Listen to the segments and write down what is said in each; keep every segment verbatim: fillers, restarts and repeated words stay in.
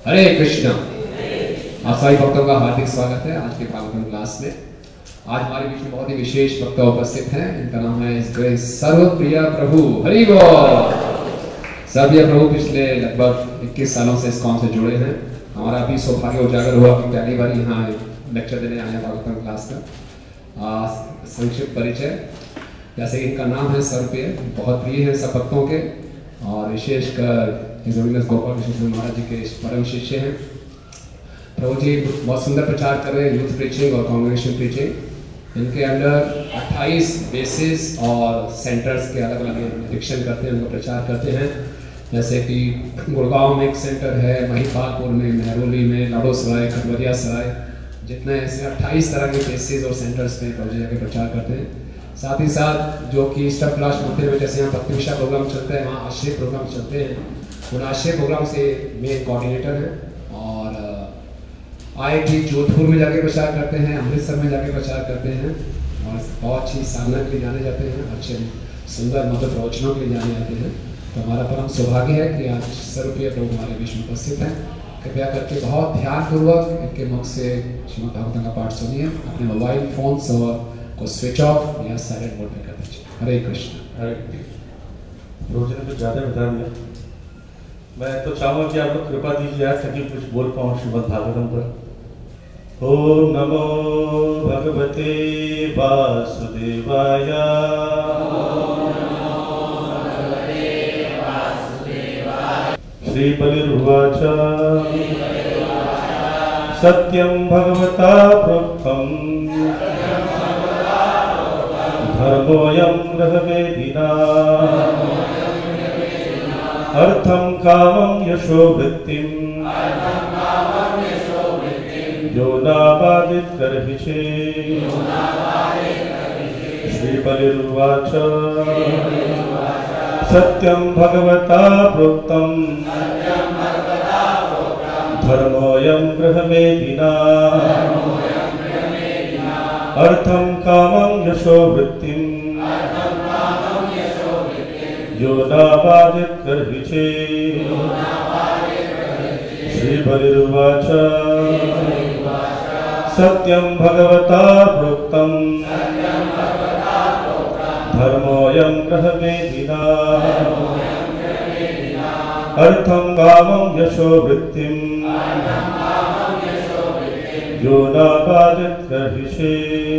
हरे कृष्णा। आप सभी भक्तों का हार्दिक स्वागत है आज के भागवतम क्लास में। आज हमारे बीच में बहुत ही विशेष भक्त उपस्थित हैं। इनका नाम है सर्वप्रिय प्रभु। हरि बोल। सर्वप्रिय प्रभु पिछले लगभग इक्कीस सालों से इस कॉम से जुड़े हैं। हमारा भी सौभाग्य उजागर हुआ कि पहली बार यहाँ लेक्चर देने आए हैं भागवतम क्लास का। संक्षिप्त परिचय, जैसे कि इनका नाम है सर्वप्रिय, बहुत प्रिय है सब भक्तों के और विशेषकर गोपाल कृष्ण महाराज जी के परम शिष्य हैं। प्रभु जी बहुत सुंदर प्रचार कर रहे हैं, यूथ प्रीचिंग और कांग्रेगेशन प्रीचिंग। इनके अंडर अट्ठाईस बेसिस और सेंटर्स के अलग अलग निरीक्षण करते हैं, उनका प्रचार करते हैं। जैसे कि गुड़गांव में एक सेंटर है, महिपालपुर में, मेहरौली में, लाडोसराय, खरवरिया सराय, जितने ऐसे अट्ठाईस तरह के बेसिस और सेंटर्स में प्रभु जी जाके प्रचार करते हैं। साथ ही साथ जो कि स्टफ क्लास मंदिर में जैसे यहाँ भक्ति विषय प्रोग्राम चलते हैं, वहाँ आश्रय प्रोग्राम चलते हैं, उन आश्रय प्रोग्राम से मेन कोऑर्डिनेटर हैं। और आई आई टी जोधपुर में जाके प्रचार करते हैं, अमृतसर में जाके प्रचार करते हैं और बहुत अच्छी साधना के लिए जाने जाते हैं, अच्छे सुंदर मधुर प्रवचनों के लिए जाने जाते हैं। तो हमारा परम सौभाग्य है कि आज सर्वप्रिय प्रभु हमारे बीच में उपस्थित हैं। कृपया करके बहुत ध्यानपूर्वक इनके मुख से श्रीमद् भागवतम का पाठ सुनिए। अपने मोबाइल फोन्स और को स्विच ऑफ या साइलेंट मोड में कर दीजिए। हरे कृष्ण। हरे रोज ने कुछ ज़्यादा बता दिया। मैं तो चाहूँगा कि आप लोग कृपा दीजिए आज ताकि कुछ बोल पाऊँ श्रीमद् भागवतम पर। ओम नमो भगवते वासुदेवाय। श्रीबलिर्वाच सत्यं भगवता प्रोक्तम् धर्मोऽयं ग्रहवेदिना अर्थं कामं यशो वृत्तिं यो नाबाधित कर्हिषे। श्रीबलिर्वाच सत्यं भगवता प्रोक्तं धर्मोऽयं ग्रहवेदिना अर्थं कामं यशो वृत्तिं यो नाबाधित कर्हिषे। श्रीबलिर्वाच सत्यं भगवता प्रोक्तं धर्मोऽयं ग्रहवेदिना अर्थं कामं यशो वृत्तिं यो नाबाधित कर्हिषे।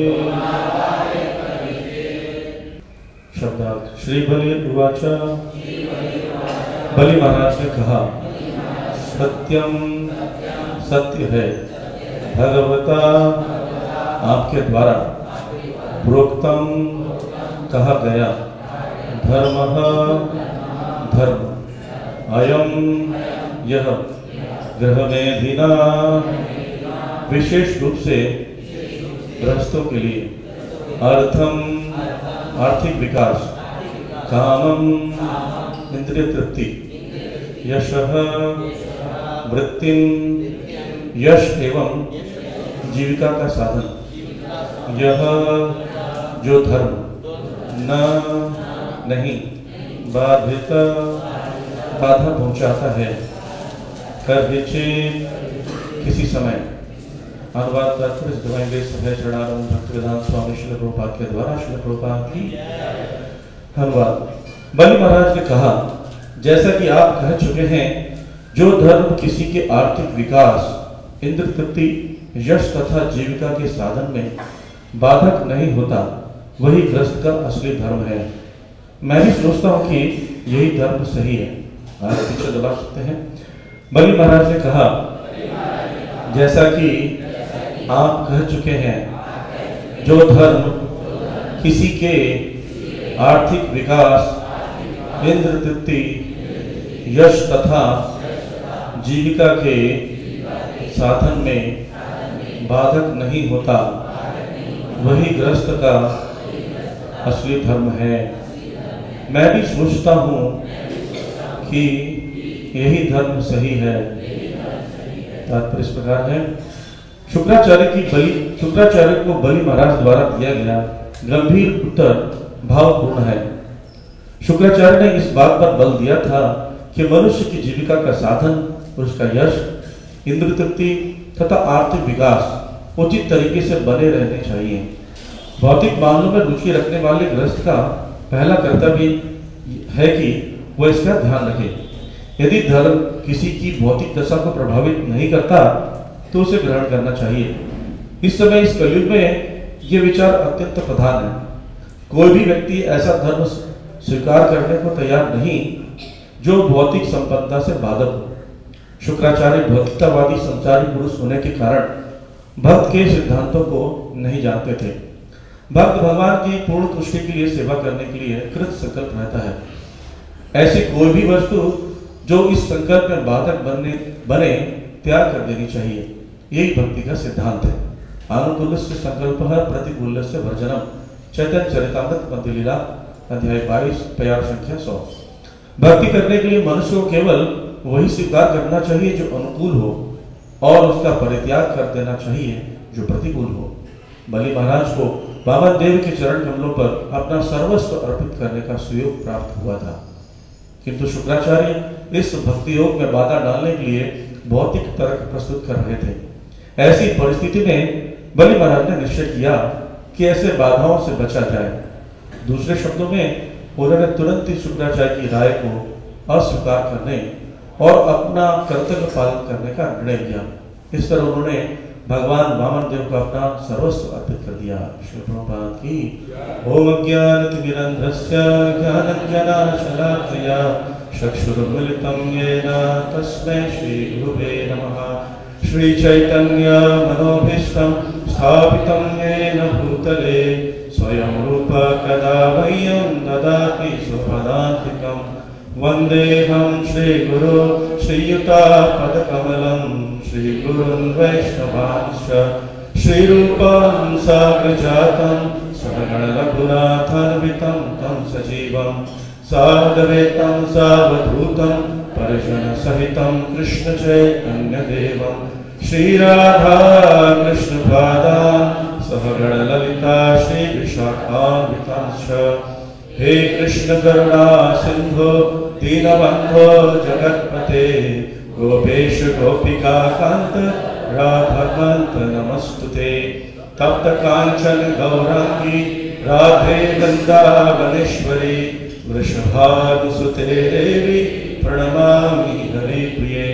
शब्दार्थ। श्री बलिर्वाच, बलि महाराज ने कहा सत्यम सत्य है भगवता आपके द्वारा प्रोक्तम कहा गया धर्म धर्म अयम यह ग्रहमेधिना विशेष रूप से गृहस्थों के लिए अर्थम आर्थिक विकास, कामम इंद्रिय तृप्ति, यशः वृत्तिम यश एवं जीविका का साधन, यह जो धर्म न नहीं बाधित बाधा पहुंचाता है कर्हिषे किसी समय। अनुवाद चरणारविंद भक्तिवेदांत स्वामी श्रील प्रभुपाद के द्वारा श्रील प्रभुपाद की अनुवाद। बलि महाराज ने कहा जैसा कि आप कह चुके हैं, जो धर्म किसी के आर्थिक विकास, इंद्र तृप्ति, यश तथा जीविका के साधन में बाधक नहीं होता, वही गृहस्थ का असली धर्म है। मैं भी सोचता हूँ कि यही धर्म सही है। आप पीछे दबा सकते हैं। बलि महाराज ने कहा जैसा कि आप कह चुके हैं, जो धर्म किसी के आर्थिक विकास, इंद्र तृप्ति, यश तथा जीविका के साधन में बाधक नहीं होता, वही गृहस्थ का असली धर्म है। मैं भी सोचता हूँ कि यही धर्म सही है। तात्पर्य इस प्रकार है। शुक्राचार्य की बलि शुक्राचार्य को बलि महाराज द्वारा दिया गया गंभीर उत्तर भावपूर्ण है। शुक्राचार्य ने इस बात पर बल दिया था कि मनुष्य की जीविका का साधन और उसका यश इंद्र तृप्ति तथा आर्थिक विकास उचित तरीके से बने रहने चाहिए। भौतिक मामलों में रुचि रखने वाले गृहस्थ का पहला कर्तव्य है कि वह इसका ध्यान रखे। यदि धर्म किसी की भौतिक दशा को प्रभावित नहीं करता तो उसे ग्रहण करना चाहिए। इस समय इस कलयुग में यह विचार अत्यंत प्रधान है। कोई भी व्यक्ति ऐसा धर्म स्वीकार करने को तैयार नहीं जो भौतिक संपन्नता से बाधक हो। शुक्राचार्य भौतिकतावादी संसारी पुरुष होने के कारण भक्त के सिद्धांतों को नहीं जानते थे। भक्त भगवान की पूर्ण तुष्टि के लिए सेवा करने के लिए कृत संकल्प रहता है। ऐसी कोई भी वस्तु जो इस संकल्प में बाधक बनने बने त्याग कर देनी चाहिए। यही भक्ति का सिद्धांत है। अनुकूल से संकल्प है, प्रतिकूल से वर्जनम। चैतन्य चरितामृत मध्य लीला अध्याय बाईस प्यार संख्या सौ। भक्ति करने के लिए मनुष्य को केवल वही स्वीकार करना चाहिए जो अनुकूल हो और उसका परित्याग कर देना चाहिए जो प्रतिकूल हो। बलि महाराज को वामन देव के चरण कमलों पर अपना सर्वस्व अर्पित करने का सुयोग प्राप्त हुआ था, किंतु शुक्राचार्य इस भक्ति योग में बाधा डालने के लिए भौतिक तर्क प्रस्तुत कर रहे थे। ऐसी परिस्थिति में बलि महाराज ने निश्चय किया कि ऐसे बाधाओं से बचा जाए। दूसरे शब्दों में उन्होंने तुरंत ही शुक्राचार्य की राय को अस्वीकार करने और अपना कर्तव्य पालन करने का निर्णय लिया। इस तरह उन्होंने भगवान वामन देव को अपना सर्वस्व अर्पित कर दिया। श्री प्रभुपाद की ओम अज्ञानतिमिरन्ध्रस्य ज्ञानञ्जनशलाकया चक्षुरुन्मिलितं येन तस्मै श्रीगुरुवे नमः। श्रीचैतन्य मनोभीष्टं स्थापितं येन भूतले स्वयं रूप कदा मह्यं ददाति स्वपदान्तिकम्। वन्देऽहं श्रीगुरो श्रीयुतापदकमलं श्रीगुरुन् वैष्णवांश्च श्रीरूपं साग्रजातं सहगणरघुनाथान्वितं तं सजीवं साद्वैतं सावधूतं परिजनसहितं कृष्णचैतन्यदेवं श्रीराधा कृष्णपादान् सहगणललिता श्रीविशाखान्वितांश्च। हे कृष्ण करुणा सिंधु दीनबंधो जगत्पते गोपेश गोपिका कांत राधा कांत नमस्तुते। तप्त कांचन गौरांगी राधे वृंदावनेश्वरी वृषभानुसुते देवी प्रणमामि हरिप्रिये।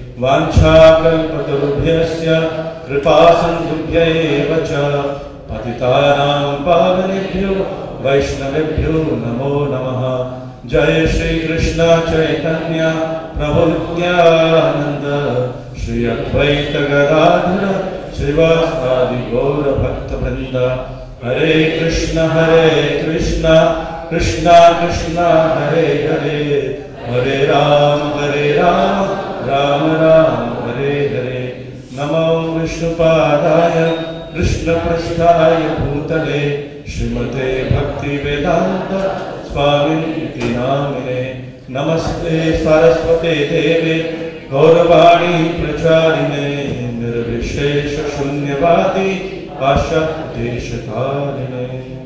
वाञ्छाकल्पतरुभ्यस्य कृपा सिन्धुभ्यैव च पतितानां पावनेभ्यो वैष्णवेभ्यो नमो नमः। जय श्री कृष्ण चैतन्य प्रभु नित्यानंद श्री अद्वैत गदाधर श्रीवासादि गौर भक्त वृंद। हरे कृष्ण हरे कृष्ण कृष्ण कृष्ण हरे हरे हरे राम हरे राम राम राम हरे हरे। नमो विष्णुपादाय कृष्ण पृष्ठाय भूतले श्रीमते भक्ति वेदांत स्वामिनिति नामिने। नमस्ते सरस्वते देवे गौरवाणी प्रचारिणे निर्विशेष शून्यवादी पाश्चात्य देशकारिणे।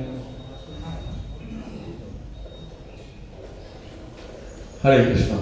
हरे कृष्णा।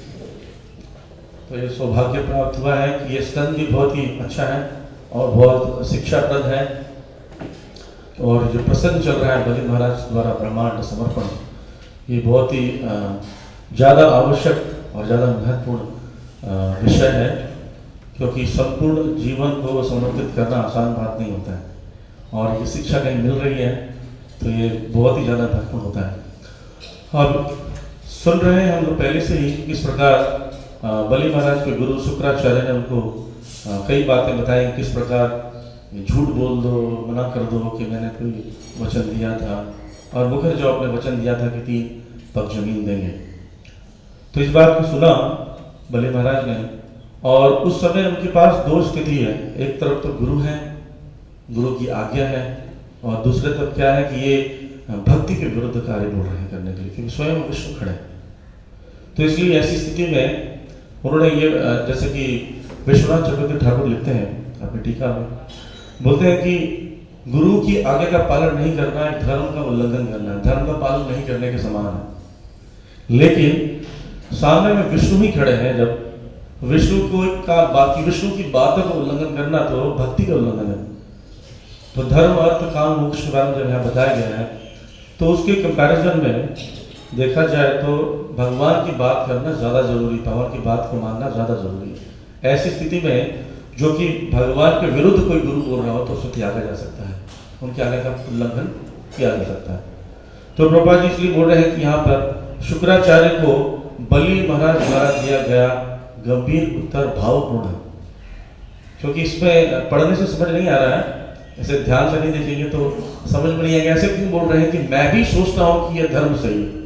तो ये सौभाग्य प्राप्त हुआ है कि ये स्कंद भी बहुत ही अच्छा है और बहुत शिक्षाप्रद है। और जो प्रसंग चल रहा है बलि महाराज द्वारा ब्रह्मांड समर्पण, ये बहुत ही ज़्यादा आवश्यक और ज़्यादा महत्वपूर्ण विषय है, क्योंकि संपूर्ण जीवन को समर्पित करना आसान बात नहीं होता है। और ये शिक्षा कहीं मिल रही है तो ये बहुत ही ज़्यादा महत्वपूर्ण होता है। अब सुन रहे हैं हम लोग पहले से ही किस प्रकार बलि महाराज के गुरु शुक्राचार्य ने उनको कई बातें बताई, किस प्रकार झूठ बोल दो, मना कर दो कि मैंने कोई वचन दिया था, और मुखर जो आपने वचन दिया था कि तीन पग जमीन देंगे। तो इस बात को सुना बलि महाराज ने, और उस समय उनके पास दो स्थिति है। एक तरफ तो गुरु है, गुरु की आज्ञा है, और दूसरे तरफ क्या है कि ये भक्ति के विरुद्ध कार्य बोल रहे हैं करने के लिए, क्योंकि स्वयं विष्णु खड़े। तो इसलिए ऐसी स्थिति में उन्होंने ये, जैसे कि विश्वनाथ चक्रवर्ती ठाकुर लिखते हैं अपनी टीका में, बोलते हैं कि गुरु की आज्ञा का पालन नहीं करना है धर्म का उल्लंघन करना है, धर्म का पालन नहीं करने के समान है। लेकिन सामने में विष्णु ही खड़े हैं, जब विष्णु को का बाकी विष्णु की बातों का उल्लंघन करना तो भक्ति का उल्लंघन है। तो धर्म अर्थ काम मोक्ष के बारे में जब यहाँ बताया गया है तो उसके कंपैरिजन में देखा जाए तो भगवान की बात करना ज्यादा जरूरी, भगवान की बात को मानना ज्यादा जरूरी है। ऐसी स्थिति में जो कि भगवान के विरुद्ध कोई गुरु बोल रहा हो तो उसको त्यागा जा सकता है, उनके आगे का उल्लंघन किया जा सकता है। तो प्रभुपाद जी इसलिए बोल रहे हैं कि यहाँ पर शुक्राचार्य को बलि महाराज द्वारा दिया गया गंभीर उत्तर भावपूर्ण है, क्योंकि इसमें पढ़ने से समझ नहीं आ रहा है, ऐसे ध्यान से नहीं देखेंगे तो समझ में नहीं आएगा। ऐसे क्यों बोल रहे हैं कि मैं भी सोचता हूं कि यह धर्म सही है,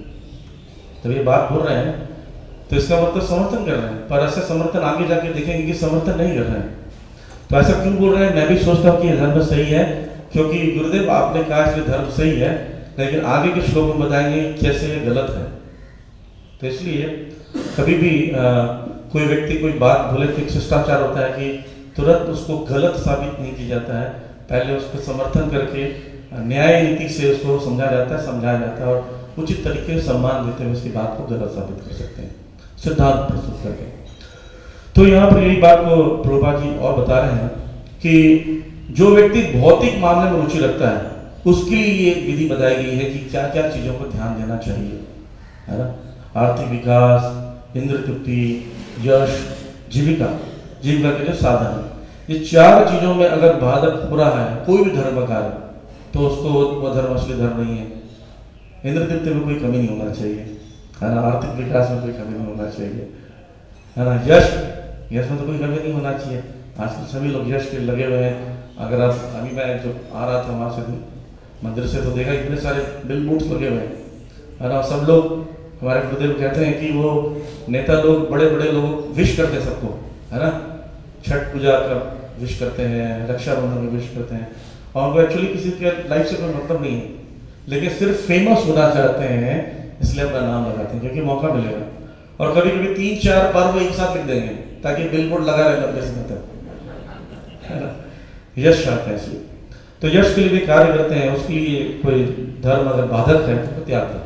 तो ये बात बोल रहे हैं तो इसका मतलब समर्थन कर रहे हैं, पर ऐसा समर्थन आगे जाके देखेंगे कि समर्थन नहीं कर रहे हैं। तो ऐसा क्यों बोल रहे हैं मैं भी सोचता हूँ कि यह धर्म सही है, क्योंकि गुरुदेव आपने कहा इसलिए धर्म सही है, लेकिन आगे के श्लोक में बताएंगे कैसे ये गलत है। तो इसलिए कभी भी आ, कोई व्यक्ति कोई बात बोले तो एक शिष्टाचार होता है कि तुरंत उसको गलत साबित नहीं किया जाता है, पहले उसको समर्थन करके न्याय नीति से उसको समझा जाता है, समझाया जाता है और उचित तरीके से सम्मान देते हुए उसकी बात को गलत साबित कर सकते हैं, सिद्धांत प्रस्तुत करके। तो यहाँ पर यही बात को प्रभुपाद जी और बता रहे हैं कि जो व्यक्ति भौतिक मामले में रुचि रखता है उसके लिए ये विधि बताई गई है कि क्या क्या चीजों पर ध्यान देना चाहिए, है ना। आर्थिक विकास, इंद्र तृप्ति, यश, जीविका, जीविका के जो साधन है, ये चार चीजों में अगर बाधक हो रहा है कोई भी धर्म का कार्य तो उसको वो धर्म असली धर्म नहीं है। इंद्र तृप्ति में कोई कमी नहीं होना चाहिए, है ना। आर्थिक विकास में कोई कमी नहीं होना चाहिए, है ना। यश यश में तो कोई कमी नहीं होना चाहिए। आजकल सभी लोग यश के लगे हुए हैं। अगर आप अभी मैं जो आ रहा था वहां से मंदिर से तो देखा इतने सारे बिल बोर्ड्स लगे हुए हैं, है ना। सब लोग हमारे गुरुदेव कहते हैं कि वो नेता लोग बड़े बड़े लोग विश करते हैं सबको, है ना। छठ पूजा का विश करते हैं, रक्षाबंधन में विश करते हैं, और उनको एक्चुअली किसी के लाइफ से कोई मतलब नहीं है, लेकिन सिर्फ फेमस होना चाहते हैं इसलिए अपना नाम लगाते हैं क्योंकि मौका मिलेगा। और कभी कभी तीन चार पर्व एक साथ लिख देंगे ताकि बिल बोर्ड लगा रहे लंबे समय तक, है ना। यश चाहते हैं इसलिए, तो यश के लिए भी कार्य करते हैं, उसके लिए कोई धर्म अगर बाधक है तो त्याग करें।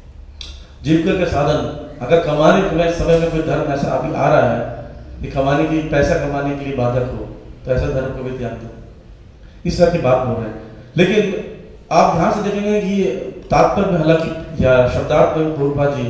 जीविका के साधन अगर कमाने के समय में कोई धर्म ऐसा अभी आ रहा है कि कमाने की पैसा कमाने के लिए बाधक हो तो ऐसा धर्म को भी त्याग दो, इस तरह की बात बोल रहे हैं। लेकिन आप ध्यान से देखेंगे कि तात्पर्य में हालांकि या शब्दार्थ में प्रभुपाद जी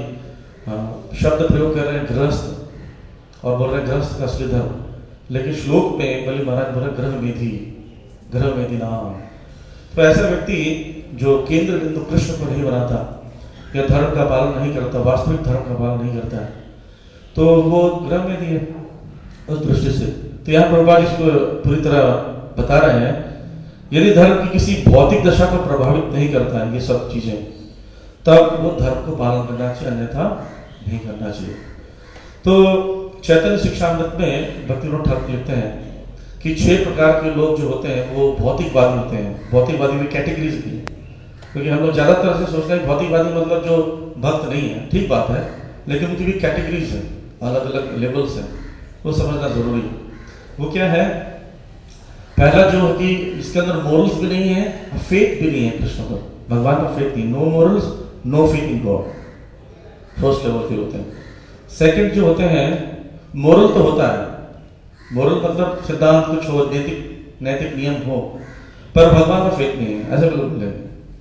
शब्द प्रयोग कर रहे हैं गृहस्थ और बोल रहे हैं गृहस्थ का असली धर्म, लेकिन श्लोक में बलि महाराज बोल रहे ग्रह मेधी, ग्रह मेधी नाम। तो ऐसा व्यक्ति जो केंद्र बिंदु कृष्ण को नहीं बनाता या धर्म का पालन नहीं करता, वास्तविक धर्म का पालन नहीं करता है, तो वो ग्रह में दिए उस दृष्टि से। तो यहाँ प्रभुपाद इसको पूरी तरह बता रहे हैं, यदि धर्म की किसी भौतिक दशा को प्रभावित नहीं करता है ये सब चीजें, तब वो धर्म को पालन करना चाहिए, अन्यथा नहीं करना चाहिए। तो चैतन्य शिक्षामृत में भक्तिविनोद ठाकुर लिखते हैं कि छह प्रकार के लोग जो होते हैं वो भौतिकवादी होते हैं। भौतिकवादी में कैटेगरीज भी है, क्योंकि हम लोग ज्यादातर से सोचते हैं भौतिकवादी मतलब जो भक्त नहीं है, ठीक बात है, लेकिन उनकी भी कैटेगरीज है, अलग अलग लेवल्स है, वो समझना जरूरी है। वो क्या है, पहला जो है कि इसके अंदर मोरल्स भी नहीं है, फेथ भी नहीं है कृष्ण पर, भगवान का फेथ नहीं, no morals no faith in God, first level के होते हैं। सेकंड जो होते हैं मोरल तो होता है, मोरल मतलब सिद्धांत कुछ हो, नैतिक नैतिक नियम हो, पर भगवान का फेथ नहीं है, ऐसे लोग बोलेंगे।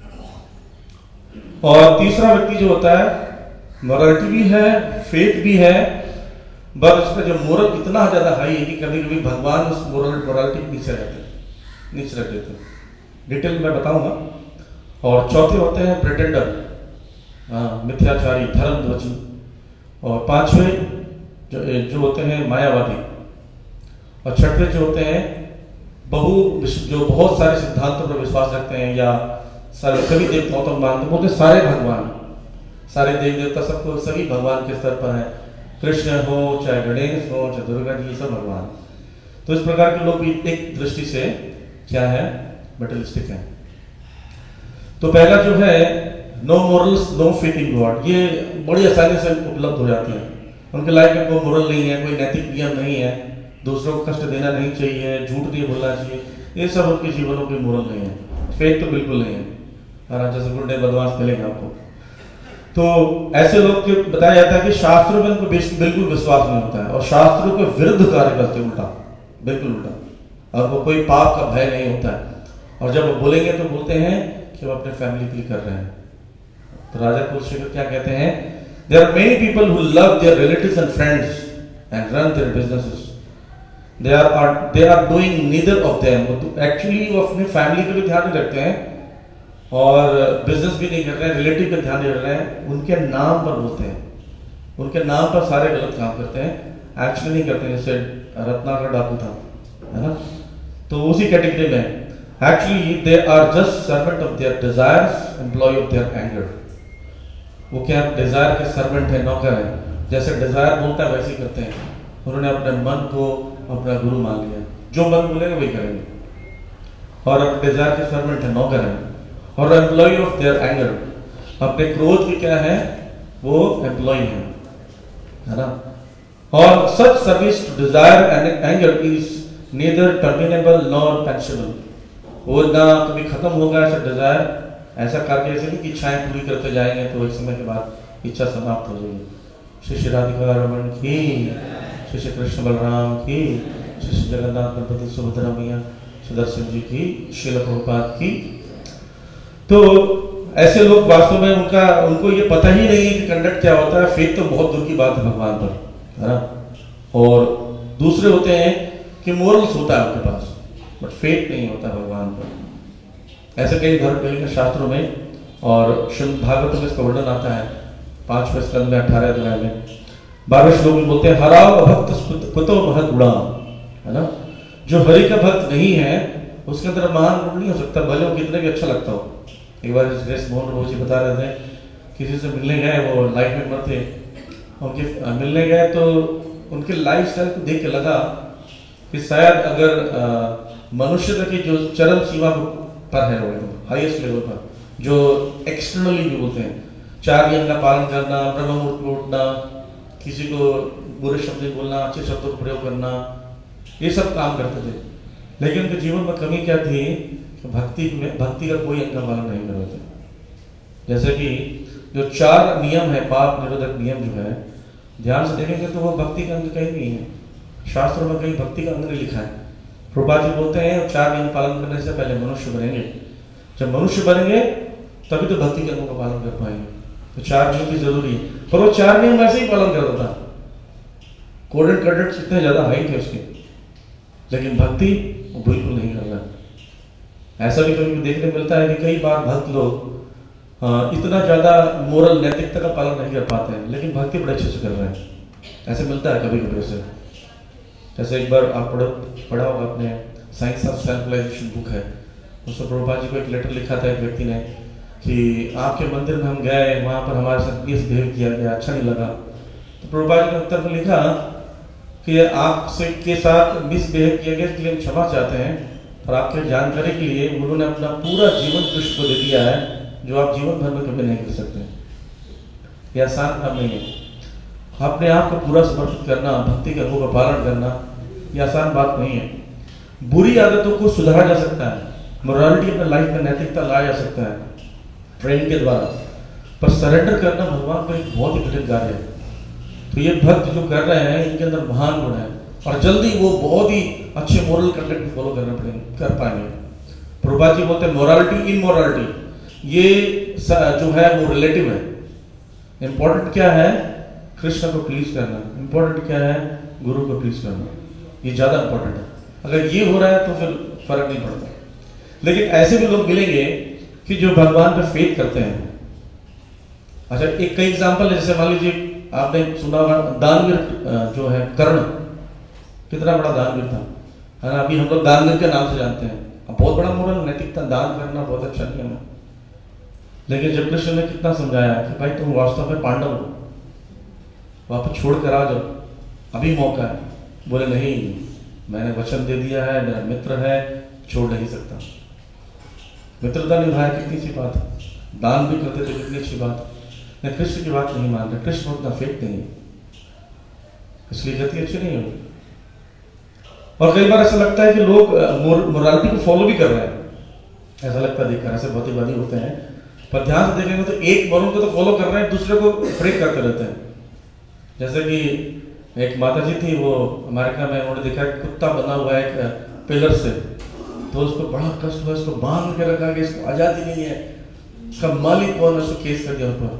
और तीसरा व्यक्ति जो होता है मोरालिटी भी है, फेथ भी है, बस उसका जो मोरल इतना ज्यादा हाई है कि कभी कभी भगवान उस मोरल मोरालिटी के नीचे रहते नीचे रख देते हैं। डिटेल में बताऊंगा। और चौथे होते हैं प्रिटेंडर, मिथ्याचारी, धर्मध्वजी। और पांचवें जो जो होते हैं मायावादी। और छठवें जो होते हैं बहु जो बहुत सारे सिद्धांतों पर विश्वास रखते हैं या सारे सभी देवताओं तक मानते, बोलते सारे भगवान, सारे देव देवता सबको सभी भगवान के स्तर पर है, कृष्ण हो चाहे गणेश हो चाहे दुर्गा जी, सब भगवान। तो इस प्रकार के लोग भी एक दृष्टि से क्या है, मेटलिस्टिक है। तो पहला जो है no morals no faith in God, ये बड़ी आसानी से उपलब्ध हो जाती है। उनके लाइफ में कोई मोरल नहीं है, कोई नैतिक नियम नहीं है, दूसरों को कष्ट देना नहीं चाहिए, झूठ नहीं बोलना चाहिए, ये सब उनके जीवनों के मोरल नहीं है। फेथ तो बिल्कुल नहीं है, जैसे गुंडे बदमाश मिलेंगे आपको। तो ऐसे लोग के बताया जाता है कि शास्त्रों में उनको बिल्कुल विश्वास नहीं होता है और शास्त्रों के विरुद्ध कार्य करते हैं, उल्टा, बिल्कुल उल्टा, और वो कोई पाप का भय नहीं होता है। और जब वो बोलेंगे तो बोलते हैं कि वो अपने फैमिली के लिए कर रहे हैं। तो राजा कुलशेखर क्या कहते हैं, there are many people who love their relatives and friends and run their businesses, they are they are doing neither of them. Actually वो अपनी फैमिली का भी ध्यान नहीं रखते हैं और बिजनेस भी नहीं कर रहे हैं, रिलेटिव का ध्यान नहीं रख रहे हैं, उनके नाम पर बोलते हैं, उनके नाम पर सारे गलत काम करते हैं, एक्चुअली नहीं करते। जैसे रत्नाकर डाकू था, है ना, तो उसी कैटेगरी में actually they are just servant of their desires, employ of their anger. वो क्या डिजायर के सर्वेंट है, नौकर है, जैसे डिजायर बोलता है वैसे ही करते हैं। उन्होंने अपने मन को अपना गुरु मान लिया, जो मन बोलेगा वही करेंगे, और अपने डिजायर के सर्वेंट है, नौकर है। और एम्प्लॉय ऑफ देयर एंगर, अपने क्रोध के क्या है, वो एम्प्लॉय है, है ना। और such service to desire and anger is neither terminable nor pensionable. वो ना कभी खत्म होगा ऐसा डिजायर, ऐसा करके ऐसे नहीं कि इच्छाएं पूरी करते जाएंगे तो एक समय के बाद इच्छा समाप्त हो जाएगी। श्री श्री राधिका रमन की, श्री श्री कृष्ण बलराम की, श्री श्री जगन्नाथ गणपति सुभद्रा मैया सुदर्शन जी की, श्रील प्रभुपाद की। तो ऐसे लोग वास्तव में उनका उनको ये पता ही नहीं है कि कंडक्ट क्या होता है। फेथ तो बहुत दूर की बात है भगवान पर, है ना। और दूसरे होते हैं कि मोरल्स होता है उनके पास, बट फेथ नहीं होता भगवान पर। ऐसे कई धर्म मिलेंगे शास्त्रों में, और श्रीमद् भागवत में इसका वर्णन आता है पांचवें स्कंद में अठारह अध्याय में बारहवें श्लोक में बोलते हैं, हराव अभक्त कुतो महत् गुणा, है ना। जो हरि का भक्त नहीं है उसके अंदर महान गुण नहीं हो सकता, भले वो कितने भी अच्छा लगता हो। एक बार ग्रेस मोहन रोज जी बता रहे थे, किसी से मिलने गए, वो लाइफ मेंबर थे, उनके मिलने गए तो उनके लाइफ स्टाइल को देख के लगा कि शायद अगर मनुष्य की जो चरम सीमा पर है, वो हाईएस्ट लेवल पर, जो एक्सटर्नली भी बोलते हैं, चार नियम का पालन करना, ब्रह्म मुहूर्त में उठना, किसी को बुरे शब्द नहीं बोलना, अच्छे शब्दों का प्रयोग करना, ये सब काम करते थे। लेकिन उनके जीवन में कमी क्या थी, भक्ति में भक्ति का कोई अंग का पालन नहीं कर रहे थे। जैसे कि जो चार नियम है, पाप निरोधक नियम जो है, ध्यान से देखेंगे तो वो भक्ति का अंग कहीं नहीं है, शास्त्रों में कहीं भक्ति का अंग नहीं लिखा है। प्रभुपाद जी बोलते हैं चार नियम पालन करने से पहले मनुष्य बनेंगे, जब मनुष्य बनेंगे तभी तो भक्ति के अंगों का पालन कर पाएंगे। तो चार नियम की जरूरी है, पर वो चार नियम ऐसे ही पालन करता था, कोड एंड कंडक्ट इतने ज्यादा हाई थे उसके, लेकिन भक्ति वो बिल्कुल नहीं कर रहा। ऐसा भी कभी देखने मिलता है कि कई बार भक्त लोग इतना ज्यादा मोरल नैतिकता का पालन नहीं कर पाते हैं, लेकिन भक्ति बड़े अच्छे से कर रहे हैं, ऐसे मिलता है कभी कभी से। जैसे एक बार आप पढ़ो पढ़ा होगा अपने science of self realisation book है, उसमें प्रभुपाद जी को एक लेटर लिखा था एक व्यक्ति ने कि आपके मंदिर में हम गए, वहां पर हमारे साथ मिसबिहेव किया गया, अच्छा नहीं लगा। तो प्रभुपाद जी ने उत्तर में लिखा कि आपसे के साथ मिसबिहेव किया गया, इसके लिए हम क्षमा चाहते हैं, और आपके जानकारी के लिए उन्होंने अपना पूरा जीवन कृष्ण को दे दिया है, जो आप जीवन भर में कभी नहीं कर सकते। यह आसान काम नहीं है। अपने आप को पूरा समर्पित करना, भक्ति के अंगों का पालन करना, यह आसान बात नहीं है। बुरी आदतों को सुधारा जा सकता है, मोरालिटी अपने लाइफ में नैतिकता लाया जा सकता है ट्रेनिंग के द्वारा, पर सरेंडर करना भगवान को एक बहुत ही कठिन कार्य है। तो ये भक्त जो कर रहे हैं, इनके अंदर महान गुण है, और जल्दी वो बहुत ही अच्छे मोरल कंडक्ट फॉलो करना पड़ेंगे, कर पाएंगे। प्रभुपाद जी बोलते हैं मोरालिटी इन मोरालिटी ये जो है वो रिलेटिव है। इंपॉर्टेंट क्या है, कृष्ण को प्लीज करना, इंपॉर्टेंट क्या है, गुरु को प्लीज करना, ये ज्यादा इंपॉर्टेंट है। अगर ये हो रहा है तो फिर फर्क नहीं पड़ता। लेकिन ऐसे भी लोग मिलेंगे कि जो भगवान पे फेथ करते हैं। अच्छा, एक कई एग्जांपल है, जैसे मान लीजिए आपने सुना होगा दानवीर जो है कर्ण, कितना बड़ा दानवीर था, है ना। अभी हम लोग दानवीर के नाम से जानते हैं, अब बहुत बड़ा मोरल नैतिकता, दान करना बहुत अच्छा नियम है। लेकिन जब कृष्ण ने कितना समझाया कि भाई तुम वास्तव में पांडव हो, वापस छोड़ कर आ जाओ, अभी मौका है, बोले नहीं, मैंने वचन दे दिया है, मेरा मित्र है, छोड़ नहीं सकता। मित्रता निभाया, कितनी अच्छी बात है, दान भी करते थे, कितनी अच्छी बात है। कृष्ण की बात नहीं मानते, कृष्ण उतना फेक नहीं है, इसलिए गति अच्छी नहीं होगी। और कई बार ऐसा लगता है कि लोग मोरालिटी को फॉलो भी कर रहे हैं, ऐसा लगता है देखकर, ऐसे बहुतवादी होते हैं पर ध्यान से देखेंगे तो एक मोरल को तो फॉलो कर रहे हैं, दूसरे को ब्रेक करते रहते हैं। जैसे कि एक माता जी थी, वो अमेरिका में, उन्होंने देखा कुत्ता बना हुआ है एक पिलर से, तो उसको बड़ा कष्ट हुआ, इसको बांध के रखा कि इसको आजादी नहीं है। उसका मालिक कौन है, उसको केस कर दिया, ऊपर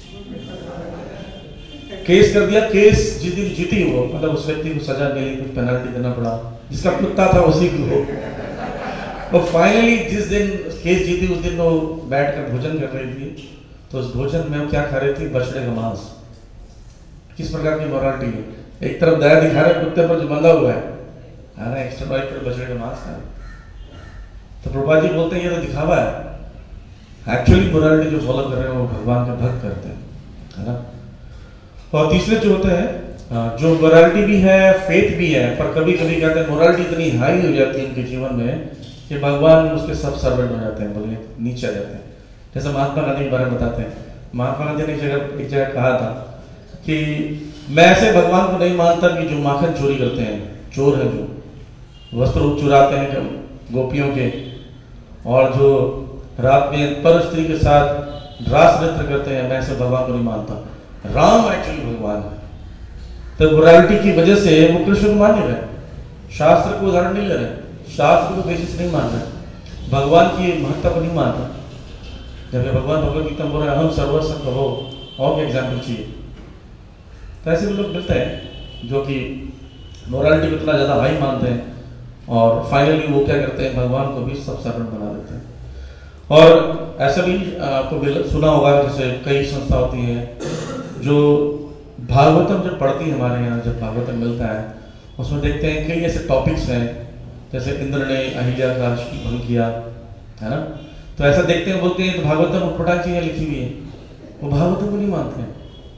केस कर दिया। केस जिस दिन जीती वो, मतलब उस व्यक्ति को सजा मिली, कुछ पेनल्टी देना पड़ा, जिसका कुत्ता था उसी को। तो फाइनली जिस दिन केस जीती, उस दिन वो बैठ कर भोजन कर रही थी, तो उस भोजन में वो क्या खा रही थी, बछड़े का मांस। किस प्रकार की मोरालिटी है, एक तरफ दया दिखा रहे कुत्ते पर जो बंधा हुआ है, है ना, एक्स्ट्रा बाइक पर बछड़े का मांस खा। तो प्रभुपाद जी बोलते हैं ये तो दिखावा है, एक्चुअली मोरालिटी जो फॉलो कर रहे हैं वो भगवान का भक्त करते हैं, है ना। और तीसरे जो होते हैं, जो मोरालिटी भी है, फेथ भी है, पर कभी कभी कहते हैं मोरालिटी इतनी हाई हो जाती है उनके जीवन में कि भगवान उसके सब सर्वेंट हो जाते हैं, बल्कि नीचे आ जाते हैं। जैसे महात्मा गांधी के बारे में बताते हैं, महात्मा गांधी ने एक जगह एक जगह कहा था कि मैं ऐसे भगवान को नहीं मानता कि जो माखन चोरी करते हैं, चोर है, जो वस्त्र चुराते हैं गोपियों के, और जो रात में पर स्त्री के साथ रास नृत्य करते हैं, मैं ऐसे भगवान को नहीं मानता। राम एक्चुअली भगवान है। तो मोरालिटी की वजह से वो कृष्ण को मान नहीं रहे, शास्त्र को उदाहरण नहीं ले रहे, शास्त्र को बेसिस नहीं मान रहे, भगवान की महत्ता को नहीं मान रहे। जब भगवान भगवत गीता बोल रहे हैं हम सर्वस्व कहो, और क्या एग्जाम्पल चाहिए। तो ऐसे भी लोग मिलते हैं जो कि मोरालिटी को इतना ज़्यादा हाई मानते हैं, और फाइनली वो क्या करते हैं, भगवान को भी सब सर्वेंट बना देते हैं। और ऐसा भी आपको सुना होगा, जैसे कई संस्था होती हैं जो भागवतम जब पढ़ती है, हमारे यहाँ जब भागवतम मिलता है, उसमें देखते हैं कई ऐसे टॉपिक्स हैं, जैसे इंद्र ने अहिल्या का भंग किया, है ना। तो ऐसा देखते हैं, बोलते हैं तो भागवतम उटपटांग चीजें लिखी हुई है, वो भागवतम को नहीं मानते हैं,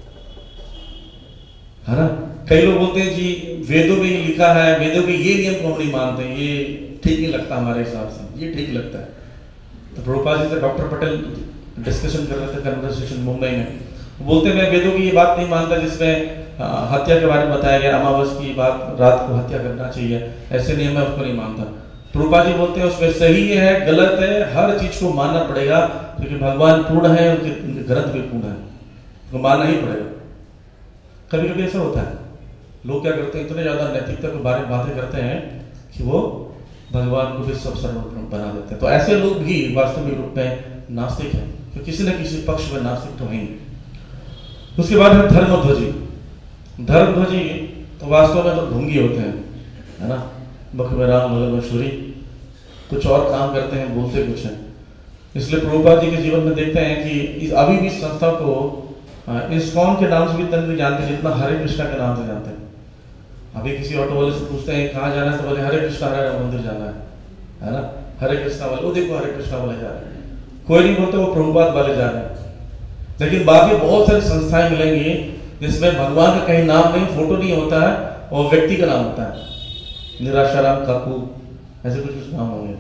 है ना। कई लोग बोलते हैं जी वेदों में ये लिखा है, वेदों के ये नियम को हम नहीं मानते, ये ठीक नहीं लगता हमारे हिसाब से, ये ठीक लगता है। तो प्रभुपाद जी से डॉक्टर पटेल डिस्कशन कर रहे थे, कन्वर्सेशन मुंबई में, बोलते हैं मैं वेदों की ये बात नहीं मानता जिसमें हत्या के बारे में बताया गया, अमावस की बात, रात को हत्या करना चाहिए, ऐसे नियम है, उसको नहीं मानता। प्रभुपाद जी बोलते हैं उसमें सही है, गलत है, हर चीज को मानना पड़ेगा, क्योंकि भगवान पूर्ण है, उनके उनके ग्रंथ भी पूर्ण है, तो मानना ही पड़ेगा। कभी कभी ऐसा होता है, लोग क्या करते हैं, इतने ज्यादा नैतिकता के बारे में बातें करते हैं कि वो भगवान को भी सब सर्वोत्तम बना देते हैं। तो ऐसे लोग भी वास्तविक रूप में नास्तिक हैं, तो किसी न किसी पक्ष में नास्तिक तो है। उसके बाद है धर्मध्वजी। धर्मध्वजी तो वास्तव में तो ढोंगी होते हैं, है ना, मुख में राम मगल मशहूरी, कुछ और काम करते हैं, बोलते कुछ हैं। इसलिए प्रभुपाद जी के जीवन में देखते हैं कि इस अभी भी संस्था को इस्कॉन के नाम से भी इतना नहीं जानते जितना हरे कृष्णा के नाम से जानते हैं। अभी किसी ऑटो वाले से पूछते हैं कहाँ जाना है, तो बोले हरे कृष्णा हरे राम मंदिर जाना है, है ना, हरे कृष्णा वाले, वो देखो हरे कृष्णा वाले जा रहे हैं, कोई नहीं बोलते वो प्रभुपाद वाले जा रहे हैं। लेकिन बाकी बहुत सारी संस्थाएं मिलेंगी जिसमें भगवान का कहीं नाम नहीं, फोटो नहीं होता है, और व्यक्ति का नाम होता है, निराशाराम काकू, ऐसे कुछ कुछ नाम होंगे।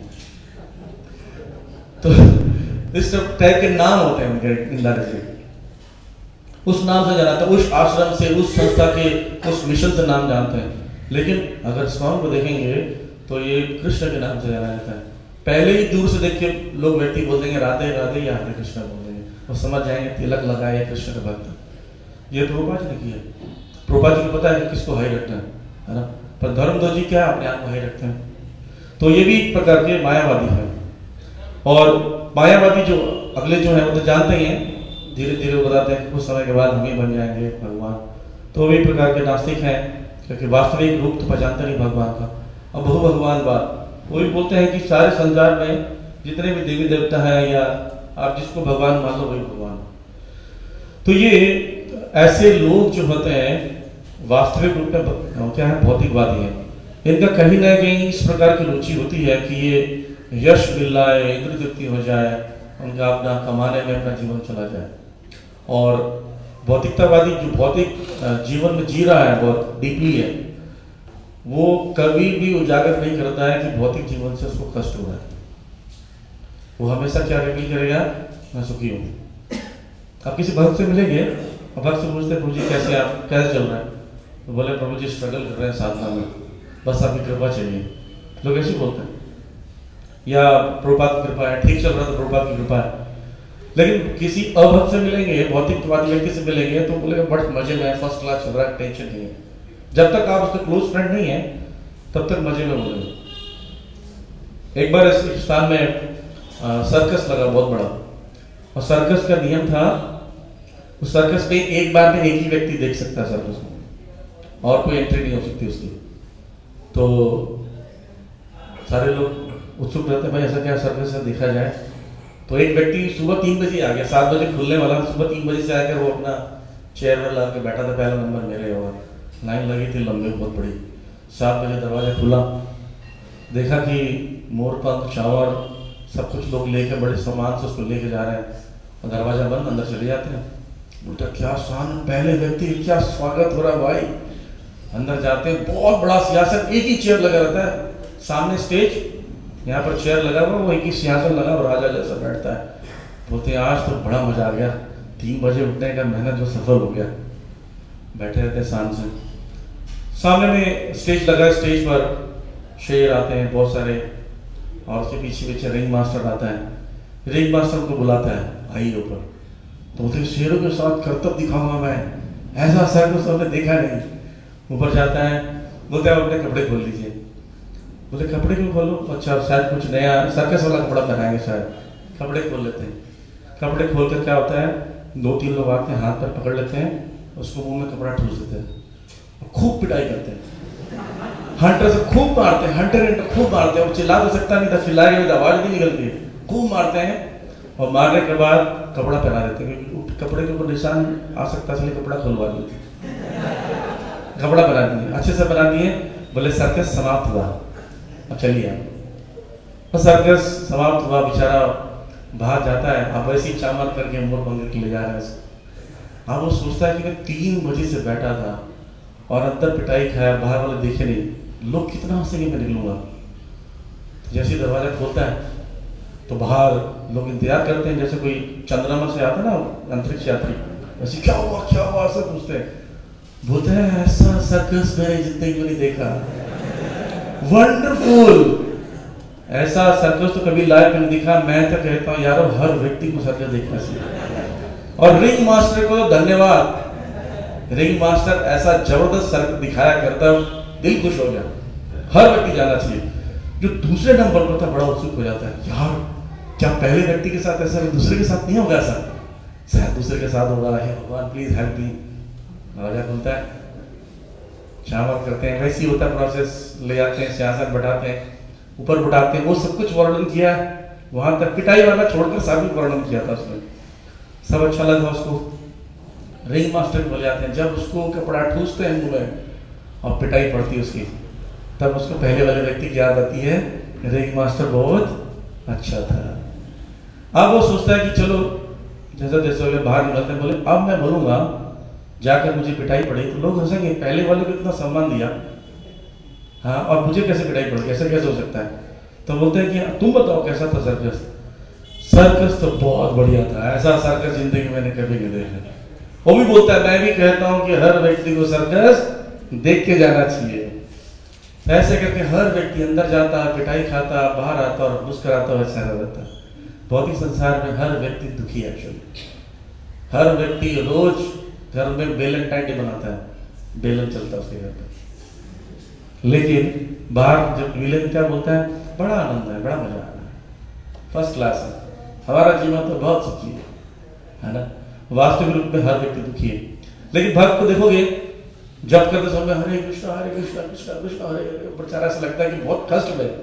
तो इस टाइप के नाम होते हैं उनके इंडायरेक्टली, उस नाम से जाना था, उस आश्रम से, उस संस्था के, उस मिशन से नाम जानते हैं। लेकिन अगर स्वामी को देखेंगे तो ये कृष्ण के नाम से जाना जाता है। पहले ही दूर से देख के लोग व्यक्ति बोल देंगे राधे राधे या हरे कृष्ण बोल देंगे, और समझ जाएंगे तिलक लगाए कृष्ण का भक्त। ये प्रभुपाद जी ने किया, प्रभुपाद जी को पता है कि किसको हाई रखना है, है ना। पर धर्मध्वज जी क्या अपने आप को हाई रखते हैं। तो ये भी एक प्रकार के मायावादी है। और मायावादी जो अगले जो है वो तो जानते ही हैं, धीरे धीरे वो बताते हैं कि कुछ समय के बाद हम ही बन जाएंगे भगवान। तो भी प्रकार के नास्तिक हैं, क्योंकि वास्तविक रूप तो पहचानते नहीं भगवान का। अब बहु भगवान बात, वो भी बोलते हैं कि सारे संसार में जितने भी देवी देवता है, या आप जिसको भगवान मान लो वही भगवान। तो ये ऐसे लोग जो होते हैं वास्तविक रूप में क्या है, भौतिकवादी है। इनका कहीं ना कहीं इस प्रकार की रुचि होती है कि ये यश मिल रहा है, इंद्र तृप्ति हो जाए, उनका अपना कमाने में अपना जीवन चला जाए। और भौतिकतावादी जो भौतिक जीवन में जी रहा है, बहुत डीपली है, वो कभी भी उजागर नहीं करता है कि भौतिक जीवन से उसको कष्ट हो रहा है। वो हमेशा क्या रिवील करेगा, मैं सुखी हूँ। आप किसी भक्त से मिलेंगे और भक्त से पूछते प्रभु जी कैसे, आप कैसे चल रहे हैं, तो बोले प्रभु जी स्ट्रगल कर रहे हैं साधना में, बस आपकी कृपा चाहिए। लोग ऐसे बोलते हैं, या प्रभुपाद की कृपा है, ठीक चल रहा है तो प्रभुपाद की कृपा है। लेकिन किसी अभक्त से मिलेंगे, भौतिकवादी व्यक्ति से मिलेंगे तो बोलेगा बड़े मजे में, फर्स्ट क्लास चल रहा है, टेंशन नहीं है। जब तक आप उसके क्लोज फ्रेंड नहीं है तब तक मजे में बोलेंगे। एक बार इस स्थान में सर्कस लगा बहुत बड़ा, और सर्कस का नियम था उस सर्कस में एक बार में एक ही व्यक्ति देख सकता है सर्कस में, और कोई एंट्री नहीं हो सकती उसकी। तो सारे लोग उत्सुक रहते हैं, भाई ऐसा क्या सर्कस से देखा जाए। तो एक व्यक्ति सुबह तीन बजे आ गया, सात बजे खुलने वाला, सुबह तीन बजे से आकर वो अपना चेयर में ला के बैठा था, पहला नंबर मेरे होगा, लाइन लगी थी लंबी बहुत बड़ी। सात बजे दरवाजा खुला, देखा कि मोरपंख, चावल सब कुछ लोग लेके बड़े सामान से उसको लेके जा रहे हैं, और दरवाजा बंद, अंदर चले जाते हैं। बोलता क्या शान, पहले व्यक्ति क्या स्वागत हो रहा भाई। अंदर जाते हैं, बहुत बड़ा सिंहासन, एक ही चेयर लगा रहता है, सामने स्टेज, यहाँ पर चेयर लगा हुआ, वो एक ही सिंहासन लगा और राजा जैसा बैठता है। बोलते हैं आज तो बड़ा मजा आ गया, तीन बजे उठने का मेहनत जो सफल हो गया। बैठे रहते हैं शान से। सामने में स्टेज लगा है, स्टेज पर शेर आते हैं बहुत सारे, और उसके पीछे पीछे रिंग मास्टर आता है। रिंग मास्टर को बुलाता है, आइए ऊपर। तो बोलते शेरों के साथ करतब दिखाऊंगा मैं, ऐसा सर्कस हमने देखा नहीं। ऊपर जाता है, बोलते हैं अपने कपड़े खोल लीजिए। बोले कपड़े क्यों खोलो? अच्छा शायद कुछ नया सर्कस वाला कपड़ा पहनाएंगे शायद। कपड़े खोल लेते हैं। कपड़े खोल कर क्या होता है, दो तीन लोग आते हैं, हाथ पर पकड़ लेते हैं, उसको मुंह में कपड़ा ठूस देते हैं, खूब पिटाई करते हैं। हंटर से खूब मारते हैं, हंटर हंटर खूब मारते हैं। वो चिल्ला तो सकता नहीं था, चिल्लाए हुए आवाज नहीं निकलती, खूब मारते हैं। और मारने के बाद कपड़ा पहना देते हैं, क्योंकि कपड़े के ऊपर निशान आ सकता है, इसलिए कपड़ा खुलवा देते, कपड़ा बना दिए, अच्छे से बना दिए। बोले सर्कस समाप्त हुआ, अब चलिए आप। सर्कस समाप्त हुआ, बेचारा बाहर जाता है, अब ऐसी चामर करके मोरपंख के ले जा रहे हैं। अब वो सोचता है कि मैं तीन बजे से बैठा था और अंदर पिटाई खाया, बाहर वाले देखे नहीं, लोग कितना हंसेंगे मैं निकलूंगा। जैसे दरवाजा खोलता है तो बाहर लोग इंतजार करते हैं, जैसे कोई चंद्रमा से आता ना अंतरिक्ष यात्री, ऐसे क्या हुआ क्या हुआ सब पूछते हैं। बोलते हैं ऐसा सर्कस मैंने जिंदगी में नहीं देखा, वंडरफुल, ऐसा सर्कस तो कभी लाइव में नहीं दिखा। मैं तो कहता हूँ यारो हर व्यक्ति को सर्कस देखना चाहिए। और रिंग मास्टर को धन्यवाद, रिंग मास्टर ऐसा जबरदस्त सर्कस दिखाया करता, दिल खुश हो गया। हर व्यक्ति जाना चाहिए। जो दूसरे नंबर पर था बड़ा उत्सुक हो जाता है, यार क्या पहले व्यक्ति के साथ ऐसा दूसरे के साथ नहीं होगा, ऐसा शायद दूसरे के साथ होगा, हे भगवान प्लीज हेल्प मी। राजा बोलता है, शामत करते हैं, वैसे ही होता है प्रोसेस। ले जाते हैं, सिंहासन बैठाते हैं, ऊपर बैठाते हैं, वो सब कुछ वर्णन किया, वहां तक पिटाई वाला छोड़कर सब वर्णन किया था उसने, सब अच्छा लगा उसको। रिंग मास्टर को ले जाते हैं, जब उसको कपड़ा ठूसते हैं मुंह में और पिटाई पड़ती है उसकी, तब उसको पहले वाले व्यक्ति की याद आती है, रिंग मास्टर बहुत अच्छा था। अब वो सोचता है कि चलो जैसा जैसे हो बाहर निकलते हैं, बोले अब मैं बोलूंगा, जाकर मुझे पिटाई पड़ी तो लोग हंसेंगे, पहले वाले को इतना सम्मान दिया, हाँ, और मुझे कैसे पिटाई पड़ गई, ऐसा कैसे हो सकता है। तो बोलते हैं कि तुम बताओ कैसा था सर्कस। सर्कस तो बहुत बढ़िया था, ऐसा सर्कस जिंदगी मैंने कभी नहीं देखा। वो भी बोलता है, मैं भी कहता हूं कि हर व्यक्ति को सर्कस देख के जाना चाहिए। ऐसे करके हर व्यक्ति अंदर जाता, पिटाई खाता, बाहर आता और मुस्कुराता वैसा रहता। भौतिक संसार में हर व्यक्ति दुखी है एक्चुअली। हर व्यक्ति रोज घर में वैलेंटाइन डे मनाता है, बेलन चलता है उसके घर पे, लेकिन बाहर जब विलेन क्या बोलता है, बड़ा आनंद है, बड़ा मजा आ रहा है, फर्स्ट क्लास है, हमारा जीवन तो बहुत सुखी है, है ना। वास्तविक रूप में हर व्यक्ति दुखी है। लेकिन भक्त को देखोगे, जब करते समय हरे कृष्णा हरे कृष्णा कृष्णा कृष्णा हरे हरे, बेचारा ऐसा लगता है कि बहुत कष्ट में,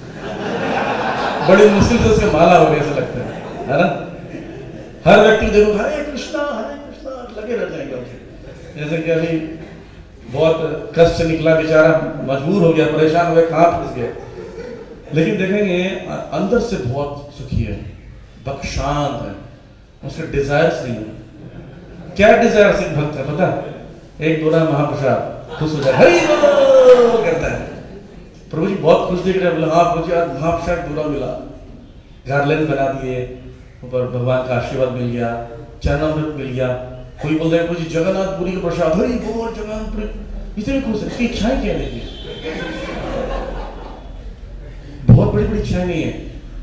बड़ी मुश्किल से उसके माला हो रही, ऐसा लगता है, है ना। हर व्यक्ति देखो हरे कृष्णा हरे कृष्णा लगे रह जाएंगे उनसे। जैसे कि अभी बहुत कष्ट से निकला बेचारा, मजबूर हो गया, परेशान हो गया, कहाँ फंस गया। लेकिन देखेंगे अंदर से बहुत सुखी है, बहुत शांत है, उसके डिजायर्स नहीं है। क्या डिजायर से भक्त है पता, एक बोला महाप्रसाद, खुश हो जाए, हरि बोल करता है, प्रभु जी बहुत खुश दिख रहे हैं। बोले हाँ प्रभु जी आज महाप्रसाद पूरा मिला, गार्डन बना दिए, ऊपर भगवान का आशीर्वाद मिल गया, चरणामृत मिल गया। कोई बोल रहे हैं जी जगन्नाथपुरी का प्रसाद, हरि बोल जगन्नाथपुरी, इतने खुश है। इसकी इच्छाएं क्या नहीं है, बहुत बड़ी बड़ी इच्छाएं नहीं है,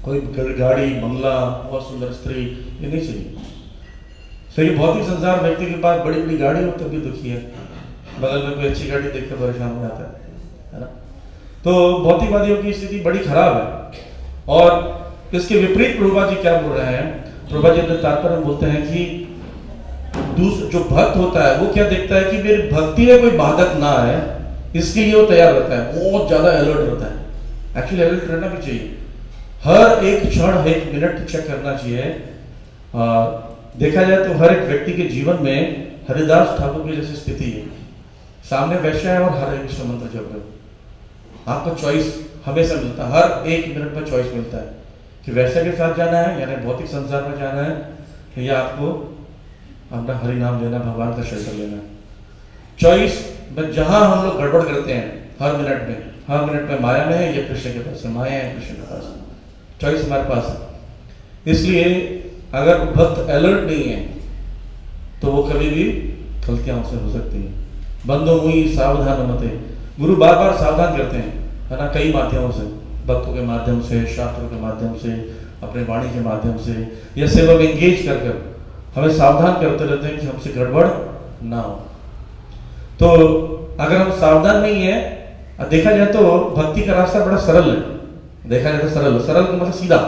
कोई गाड़ी बंगला बहुत सुंदर स्त्री, ये नहीं चाहिए। सही, भौतिक संसार व्यक्ति के पास बड़ी बड़ी गाड़ी हो तब भी दुखी है, बगल में कोई अच्छी गाड़ी देखकर परेशान हो जाता है, है ना। तो भौतिकवादियों की स्थिति बड़ी खराब है। और इसके विपरीत प्रभुपाद जी क्या बोल रहे हैं, प्रभुपाद जी अपने तात्पर्य में बोलते हैं कि दूसरा जो भक्त होता है वो क्या देखता है कि मेरी भक्ति में कोई बाधक ना आए, इसके लिए वो तैयार रहता है, बहुत ज्यादा अलर्ट रहता है। एक्चुअली अलर्ट रहना भी चाहिए, हर एक क्षण एक मिनट चेक करना चाहिए। आ, देखा जाए तो हर एक व्यक्ति के जीवन में हरिदास ठाकुर की जैसी स्थिति है, सामने वैश्य है और हरे कृष्ण मंत्र जप रहे हो, आपको चॉइस हमेशा मिलता है, हर एक मिनट में चॉइस मिलता है कि वैश्य के साथ जाना है यानी भौतिक संसार में जाना है, या आपको अपना हरि नाम लेना, भगवान का शेल्टर लेना है। चॉइस में जहां हम लोग गड़बड़ करते हैं हर मिनट में, हर मिनट में माया में है या कृष्ण के पास है, माया है कृष्ण के पास, चॉइस हमारे पास है। इसलिए अगर भक्त अलर्ट नहीं है तो वो कभी भी गलतियां उससे हो सकती हैं। बंदो मुई सावधान मते, गुरु बार बार सावधान करते हैं, है ना, कई माध्यमों से, भक्तों के माध्यम से, शास्त्रों के माध्यम से, अपने वाणी के माध्यम से, या सेवा में एंगेज कर कर हमें सावधान करते रहते हैं कि हमसे गड़बड़ ना हो। तो अगर हम सावधान नहीं है, देखा जाए तो भक्ति का रास्ता बड़ा सरल है, देखा जाए तो सरल सरल का मतलब सीधा।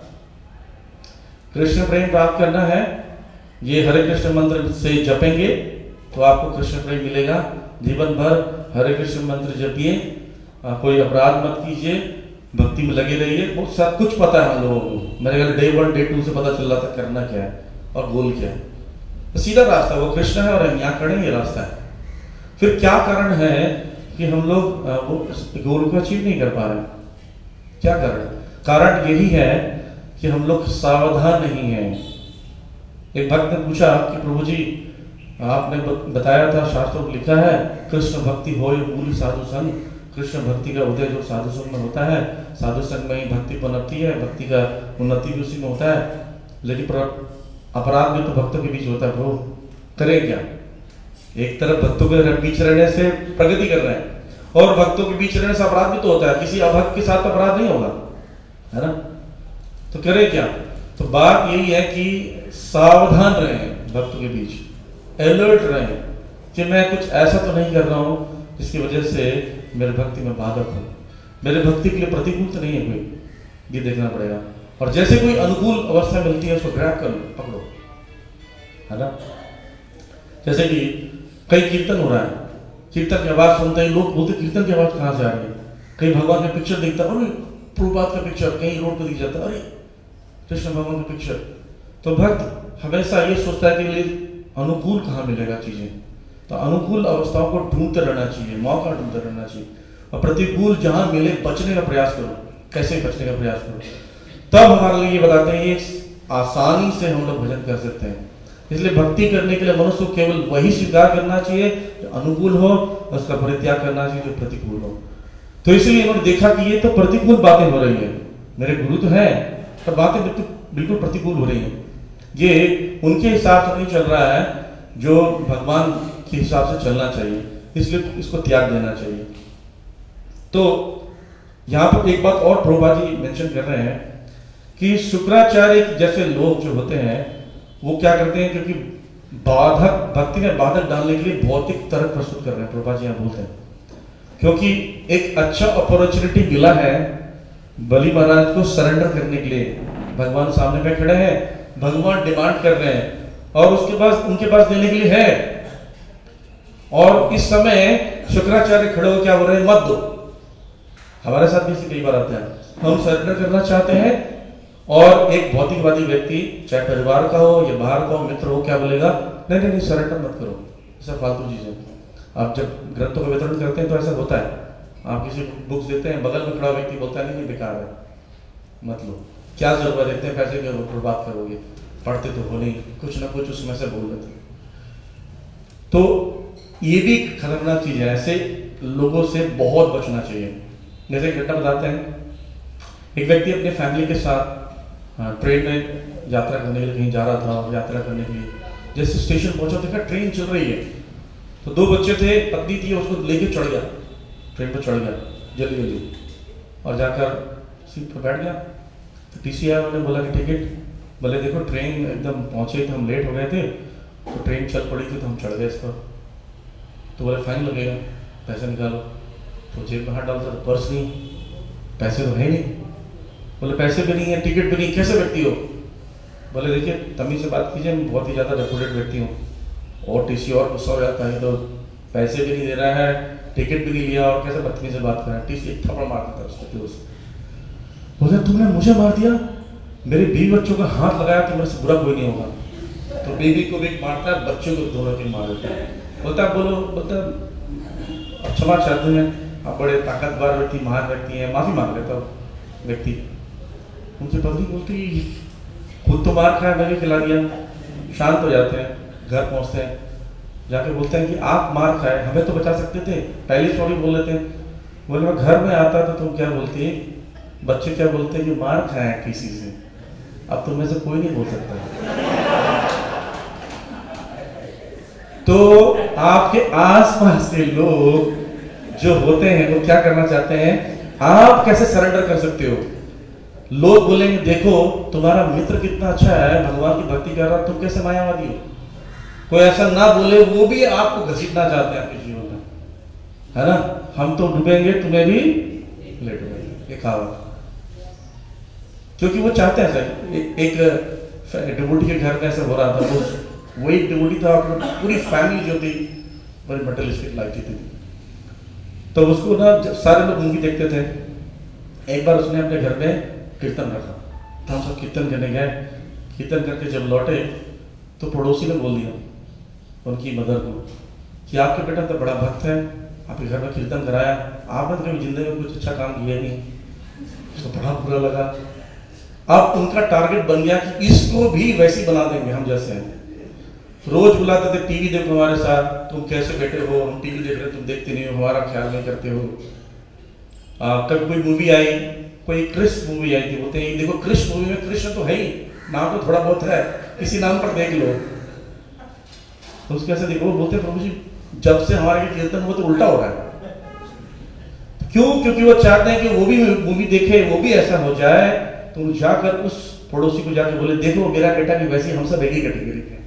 कृष्ण प्रेम प्राप्त करना है, ये हरे कृष्ण मंत्र से जपेंगे तो आपको कृष्ण प्रेम मिलेगा। जीवन भर हरे कृष्ण मंत्र जपिए, कोई अपराध मत कीजिए, भक्ति में लगे रहिए। बहुत सब कुछ पता है हम लोगों को, मेरे ख्याल डे वन डे टू से पता चल रहा था करना क्या है और गोल क्या है। तो सीधा रास्ता वो कृष्ण है और हम यहाँ खड़े, ये रास्ता है। फिर क्या कारण है कि हम लोग वो गोल को अचीव नहीं कर पा रहे? क्या कारण? कारण यही है कि हम लोग सावधान नहीं हैं। एक भक्त ने पूछा कि प्रभु जी आपने बताया था, शास्त्रों में लिखा है कृष्ण भक्ति हो मूल साधु संग, कृष्ण भक्ति का उदय जो साधु संग में होता है, साधु संग में ही भक्ति पनपती है, भक्ति का उन्नति भी उसी में होता है। लेकिन अपराध भी तो भक्तों के बीच होता है, प्रभु करें क्या? एक तरफ भक्तों के बीच रहने से प्रगति कर रहे हैं और भक्तों के बीच रहने से अपराध भी तो होता है, किसी अभक्त के साथ अपराध नहीं होगा, है ना। तो करें क्या? तो बात यही है कि सावधान रहें, भक्तों के बीच अलर्ट रहें कि मैं कुछ ऐसा तो नहीं कर रहा हूं जिसकी वजह से मेरे भक्ति में बाधक हो, मेरे भक्ति के लिए प्रतिकूल तो नहीं है कोई, ये देखना पड़ेगा। और जैसे कोई अनुकूल अवस्था मिलती है उसको ग्रैब कर लो, पकड़ो, है ना। जैसे कि कई कीर्तन हो रहा है, कीर्तन की आवाज सुनते हैं लोग बोलते कीर्तन की आवाज कहां से आ रही है। कहीं भगवान का पिक्चर दिखता है, अरे प्रभुपाद का पिक्चर, कहीं रोड पर दिख जाता है, अरे कृष्ण भगवान का पिक्चर। तो भक्त हमेशा ये सोचता है कि अनुकूल कहाँ मिलेगा चीजें, तो अनुकूल अवस्थाओं को ढूंढते रहना चाहिए, मौका ढूंढते रहना चाहिए, और प्रतिकूल जहां मिले बचने का प्रयास करो। कैसे बचने का प्रयास करो? तब हमारे लिए ये बताते हैं, ये आसानी से हम लोग भजन कर सकते हैं। इसलिए भक्ति करने के लिए मनुष्य को केवल वही स्वीकार करना चाहिए जो अनुकूल हो, उसका परित्याग करना चाहिए जो प्रतिकूल हो। तो इसलिए उन्होंने देखा कि ये तो प्रतिकूल बातें हो रही है, मेरे गुरु तो है, पर बातें बिल्कुल प्रतिकूल हो रही है, ये उनके हिसाब से नहीं चल रहा है जो भगवान के हिसाब से चलना चाहिए, इसलिए इसको त्याग देना चाहिए। तो यहां पर एक बात और प्रभुपाद जी मेंशन कर रहे हैं कि शुक्राचार्य जैसे लोग जो होते हैं वो क्या करते हैं, क्योंकि बाधक भक्ति में बाधक डालने के लिए भौतिक तर्क प्रस्तुत कर रहे हैं। प्रभुपाद जी यहां बोलते हैं क्योंकि एक अच्छा अपॉर्चुनिटी मिला है बलि महाराज को सरेंडर करने के लिए, भगवान सामने में खड़े हैं, भगवान डिमांड कर रहे हैं और उसके पास उनके पास देने के लिए है, और इस समय शुक्राचार्य खड़े हो क्या बोल रहे हैं, मत दो। हमारे साथ भी इसे कई बार आता है, हम सरेंडर करना चाहते हैं और एक भौतिकवादी व्यक्ति चाहे परिवार का हो या बाहर का हो, मित्र हो, क्या बोलेगा, नहीं नहीं नहीं सरेंडर मत करो, ऐसा फालतू चीजें। आप जब ग्रंथों का वितरण करते हैं तो ऐसा होता है, आप किसी को बुक्स देते हैं, बगल में खड़ा व्यक्ति बोलता है नहीं नहीं बेकार है, मत लो, क्या जरूरत है, इतने पैसे की बर्बाद करोगे, पढ़ते तो हो नहीं, कुछ ना कुछ उसमें से बोल देते। तो ये भी खतरनाक चीज है, ऐसे लोगों से बहुत बचना चाहिए। जैसे घटना बताते हैं, एक व्यक्ति अपने फैमिली के साथ ट्रेन में यात्रा करने के लिए कहीं जा रहा था, यात्रा करने के लिए जैसे स्टेशन पहुंचा देखा ट्रेन चल रही है, तो दो बच्चे थे, पत्नी थी, उसको लेके चढ़ गया, ट्रेन पर चढ़ गया जल्दी जल्दी और जाकर सीट पर बैठ गया। तो टीसी आया, उन्होंने बोला कि टिकट, बोले देखो ट्रेन एकदम पहुंचे थे, हम लेट हो गए थे, तो ट्रेन चल पड़ी थी तो हम चढ़ गए इस पर। तो बोले फाइन लगेगा, पैसे निकालो। तो जेब में हाथ डालता तो पर्स नहीं, पैसे तो है नहीं। बोले पैसे भी नहीं है, टिकट भी नहीं, कैसे व्यक्ति हो? बोले देखिए तमीज से बात कीजिए, मैं बहुत ही ज़्यादा रेपुटेड व्यक्ति हूँ। और टीसी और गुस्सा हो जाता है, तो पैसे भी नहीं दे रहा है, टिकट भी नहीं लिया, और कैसे बदतमीज से बात कर रहा है। टीसी एक थप्पड़ मार देता है उसको। बोले तुमने मुझे मार दिया, मेरे बीवी बच्चों का हाथ लगाया तो मेरे से बुरा कोई नहीं होगा। तो बीवी को भी मारता है, बच्चों को दोनों को मार देता है। बोलता बोलो, बोलता क्षमा चाहते हैं, आप बड़े ताकतवर व्यक्ति, महान व्यक्ति हैं, माफी मांग लेता व्यक्ति। उनकी पत्नी बोलती खुद तो मार खाया, मैं भी खिला दिया। शांत हो जाते हैं, घर पहुंचते हैं, जाके बोलते हैं कि आप मार खाए, हमें तो बचा सकते थे, पहले सॉरी बोल लेते हैं। बोले मैं घर में आता तो तुम क्या बोलती, बच्चे क्या बोलते हैं कि मार खाए किसी से, अब तुम में से कोई नहीं बोल सकता। तो आपके आसपास के लोग जो होते हैं वो क्या करना चाहते हैं, आप कैसे सरेंडर कर सकते हो। लोग बोलेंगे देखो तुम्हारा मित्र कितना अच्छा है, भगवान की भक्ति कर रहा, तुम कैसे मायावादी हो। कोई ऐसा ना बोले, वो भी आपको घसीटना चाहते हैं आपके जीवन में, है ना। हम तो डूबेंगे, तुम्हें भी ले डूबेंगे, ये कहावत। क्योंकि वो चाहते हैं सर, एक, एक डिवोटी के घर में ऐसा हो रहा था, वो वो एक डिवोटी था, पूरी फैमिली जो थी बड़ी मटेरियलिस्टिक लाइफ थी। तो उसको ना जब सारे लोग मूवी देखते थे, एक बार उसने अपने घर में कीर्तन रखा, तो हम सब कीर्तन करने गए। कीर्तन करके जब लौटे तो पड़ोसी ने बोल दिया उनकी मदर को कि आपके बेटा तो बड़ा भक्त है, आपके घर में कीर्तन कराया, आपने तो कभी जिंदगी में कुछ अच्छा काम किया नहीं। उसको बड़ा बुरा लगा। अब उनका टारगेट बन गया कि इसको भी वैसे बना देंगे हम जैसे हैं। रोज बुलाते थे, टीवी देखो हमारे साथ, तुम कैसे बैठे हो, हम टीवी देख रहे, तुम देखते नहीं हो, हमारा ख्याल नहीं करते हो। कभी कोई मूवी आई, कोई कृष्ण मूवी आई थी, बोलते हैं देखो कृष्ण मूवी में कृष्ण तो है ही, नाम तो थोड़ा बहुत है, किसी नाम पर देख लो। तो उसके ऐसे देखो, बोलते प्रभु जी जब से हमारे कीर्तन हुआ तो उल्टा हो रहा है। क्यों? क्योंकि वो चाहते हैं कि वो भी मूवी देखे, वो भी ऐसा हो जाए। तो जाकर उस पड़ोसी को जाके बोले देखो मेरा बेटा भी वैसे, हम सब एक ही कैटेगरी के।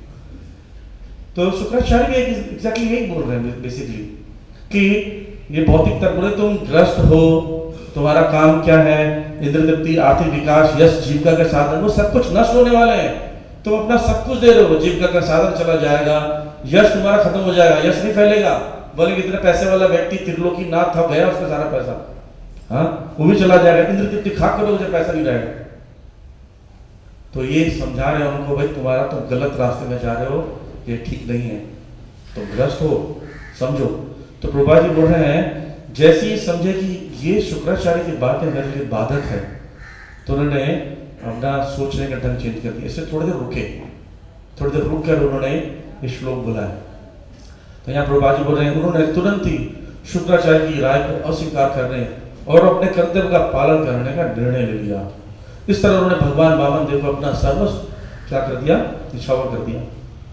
तो शुक्राचार्य भी एग्जैक्टली यही बोल रहे हैं बेसिकली कि ये भौतिक तर्क बोले तुम ग्रस्त हो, तुम्हारा काम क्या है, इंद्र तृप्ति, आर्थिक विकास, यश, जीविका के साधन, वो सब कुछ नष्ट होने वाले हैं। तुम अपना सब कुछ दे रहे हो, जीविका का साधन चला जाएगा, यश तुम्हारा खत्म हो जाएगा, यश नहीं फैलेगा। बोले इतने पैसे वाला व्यक्ति त्रिलोकी नाथ था, गया उसका सारा पैसा, हाँ वो भी चला जाएगा, इंद्र तृप्ति खा करो, मुझे पैसा नहीं रहेगा। तो ये समझा रहे हैं उनको, भाई तुम्हारा तुम तो गलत रास्ते में जा रहे हो, ये ठीक नहीं है, तुम तो ग्रस्त हो, समझो। तो प्रभुपाद जी बोल रहे हैं जैसे ही समझे कि ये शुक्राचार्य की बातें मेरे लिए बाधक है, तो उन्होंने अपना सोचने का ढंग चेंज कर दिया। इससे थोड़ी देर रुके, थोड़ी देर रुक कर उन्होंने ये श्लोक बोला है। तो यहाँ प्रभुपाद जी बोल रहे हैं उन्होंने तुरंत ही शुक्राचार्य की राय को अस्वीकार करने और अपने कर्तव्य का पालन करने का निर्णय ले लिया। इस तरह उन्होंने भगवान वामन देव को अपना सर्वस्व क्या कर दिया, निछावर कर दिया।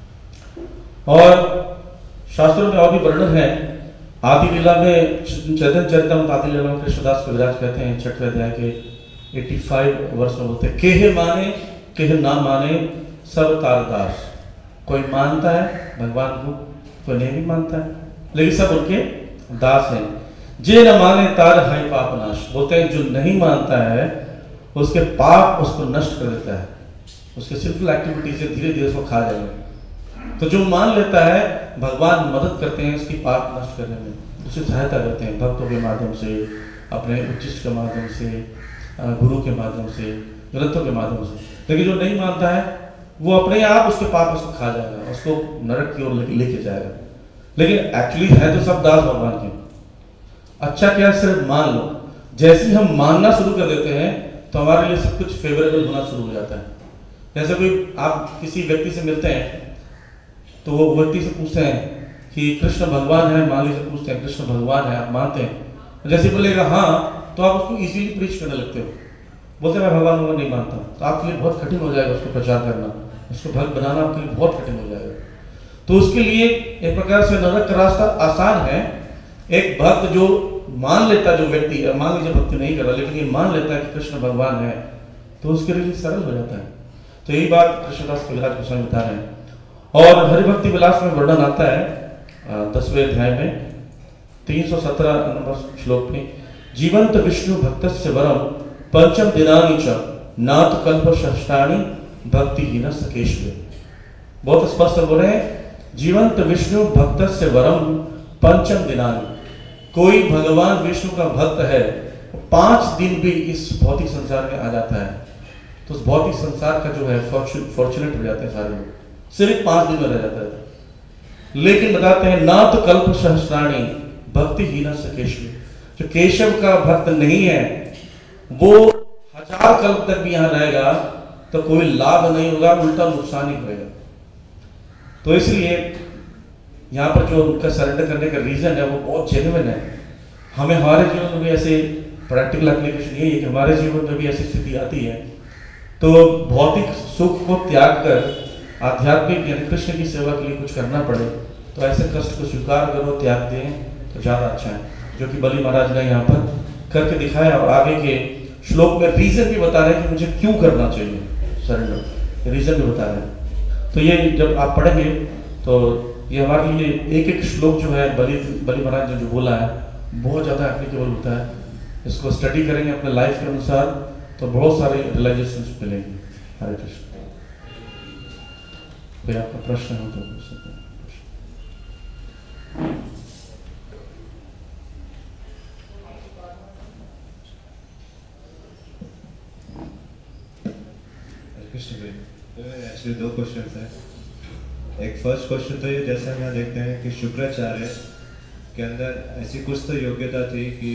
और शास्त्रों में और भी वर्णन है, आदि लीला में चैतन्य चरितमृत आदि लीला में कृष्णदास कविराज कहते हैं छठवें अध्याय के पचासी वर्ष में बोलते हैं, केह माने केह ना माने सब तारदास। कोई मानता है भगवान को, कोई नहीं भी मानता है, लेकिन सब उनके दास हैं। जे न माने तार है पाप नाश। बोलते हैं जो नहीं मानता है उसके पाप उसको नष्ट कर देता है, उसके सिंपल एक्टिविटी से धीरे धीरे उसको खा जाएगा। तो जो मान लेता है भगवान मदद करते हैं उसकी पाप नष्ट करने में, उसे सहायता करते हैं भक्तों के माध्यम से, अपने उच्चिष्ट के माध्यम से, गुरु के माध्यम से, ग्रंथों के माध्यम से। लेकिन जो नहीं मानता है वो अपने आप उसके पाप उसको खा जाएगा, उसको नरक की ओर लेके जाएगा। लेकिन एक्चुअली है तो सब दास भगवान के। अच्छा क्या सिर्फ मान लो, जैसे ही हम मानना शुरू कर देते हैं तो हमारे लिए सब कुछ फेवरेबल होना शुरू हो जाता है। जैसे कोई आप किसी व्यक्ति से मिलते हैं तो वो व्यक्ति से पूछते हैं कि कृष्ण भगवान है, मान लीजिए पूछते हैं कृष्ण भगवान है, आप मानते हैं? जैसे बोलेगा हाँ, तो आप उसको इजीली प्रीच करने लगते हो। बोलते मैं भगवान को नहीं मानता, तो आपके लिए बहुत कठिन हो जाएगा उसको प्रचार करना, उसको भक्त बनाना आपके लिए बहुत कठिन हो जाएगा। तो उसके लिए एक प्रकार से नरक का रास्ता आसान है। एक भक्त जो मान लेता, जो व्यक्ति मान लीजिए भक्ति नहीं कर रहा लेकिन ये मान लेता है कि कृष्ण भगवान है, तो उसके लिए सरल हो जाता है। तो यही बात कृष्णदास कविराज गोस्वामी बता रहे हैं। और हरिभक्ति विलास में वर्णन आता है दसवें अध्याय में तीन सौ सत्रह नंबर श्लोक में, जीवंत विष्णु भक्तस्य वरम पंचम दिनानि च नाथ कल्प षष्ठानि भक्तिहीन सकेश्वे। बहुत स्पष्ट बोल रहे हैं, जीवंत विष्णु भक्तस्य वरम पंचम दिनानि। कोई भगवान विष्णु का भक्त है, पांच दिन भी इस भौतिक संसार में आ जाता है तो उस भौतिक संसार का जो है फॉर्चुनेट हो जाते हैं सारे लोग, सिर्फ पांच दिन में रह जाता है। लेकिन बताते हैं ना तो कल्प सहस्राणी भक्तिहीन स केशव, जो केशव का भक्त नहीं है वो हजार कल्प तक भी यहां रहेगा तो कोई लाभ नहीं होगा, उल्टा नुकसान ही होगा। तो इसलिए यहाँ पर जो उनका सरेंडर करने का रीजन है वो बहुत जेन्युइन है। हमें हमारे जीवन में भी ऐसे प्रैक्टिकल एप्लीकेशन यही है कि हमारे जीवन में भी ऐसी स्थिति आती है तो भौतिक सुख को त्याग कर आध्यात्मिक यानी कृष्ण की सेवा के लिए कुछ करना पड़े तो ऐसे कष्ट को स्वीकार करो, त्याग दें तो ज्यादा अच्छा है, जो कि बलि महाराज ने यहाँ पर करके दिखाया। और आगे के श्लोक में रीजन भी बता रहे हैं कि मुझे क्यों करना चाहिए सरेंडर, रीजन भी बता रहे हैं। तो ये जब आप पढ़ेंगे तो ये हमारे लिए एक एक श्लोक जो है बलि बलि महाराज ने जो बोला है बहुत ज्यादा एप्लीकेबल होता है। इसको स्टडी करेंगे अपने लाइफ के अनुसार तो बहुत सारे रियलाइजेशन मिलेंगे। हरे कृष्ण। कोई आपका प्रश्न हो तो पूछ सकते हैं। कृष्ण भाई, एक्चुअली दो क्वेश्चन हैं। एक फर्स्ट क्वेश्चन तो ये, जैसे हम यहाँ देखते हैं कि शुक्राचार्य के अंदर ऐसी कुछ तो योग्यता थी कि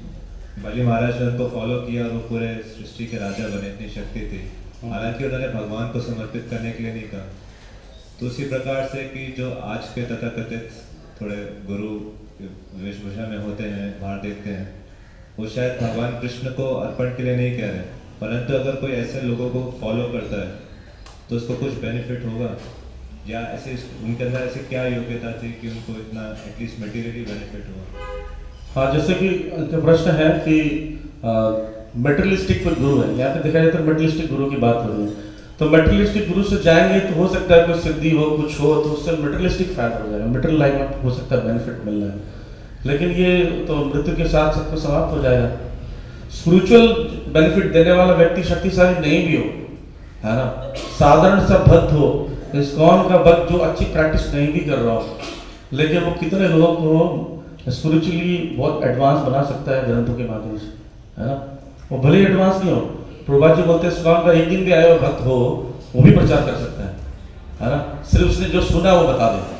बलि महाराज ने उनको फॉलो किया और वो पूरे सृष्टि के राजा बने, इतनी शक्ति थी। हालांकि उन्होंने भगवान को समर्पित करने के लिए नहीं कहा। तो उसी प्रकार से कि जो आज के तथाकथित थोड़े गुरु वेशभूषा में होते हैं, बाहर देखते हैं, वो शायद भगवान कृष्ण को अर्पण के लिए नहीं कह रहे, परंतु अगर कोई ऐसे लोगों को फॉलो करता है तो उसको कुछ बेनिफिट होगा, या ऐसे उनके अंदर ऐसी क्या योग्यता थी कि उनको इतना एटलीस्ट मटेरियली बेनिफिट हुआ? हाँ, जैसे कि उनका प्रश्न है कि मटेरियलिस्टिक गुरु है, यहाँ पे देखा जाए तो मटेरियलिस्टिक गुरु की बात हो रही है। तो मटेरियलिस्टिक गुरु से जाएंगे तो हो सकता है कोई सिद्धि हो, कुछ हो, तो उससे मटेरियलिस्टिक फायदा हो जाएगा, मटेरियल लाइफ में हो सकता है बेनिफिट मिल रहा है। लेकिन ये तो मृत्यु के साथ सब कुछ समाप्त हो जाएगा। स्पिरिचुअल बेनिफिट देने वाला व्यक्ति शक्तिशाली नहीं भी हो, है ना, साधारण सा भक्त हो, इस्कॉन का भक्त जो अच्छी प्रैक्टिस नहीं भी कर रहा हो, लेकिन वो कितने लोगों को स्पिरिचुअली बहुत एडवांस बना सकता है ग्रंथों के माध्यम से, है ना। वो भले एडवांस नहीं हो, प्रभुपाद जी बोलते हैं इस्कॉन का एक दिन भी आया हुआ भक्त हो वो भी प्रचार कर सकता है, है ना, सिर्फ उसने जो सुना वो बता दे।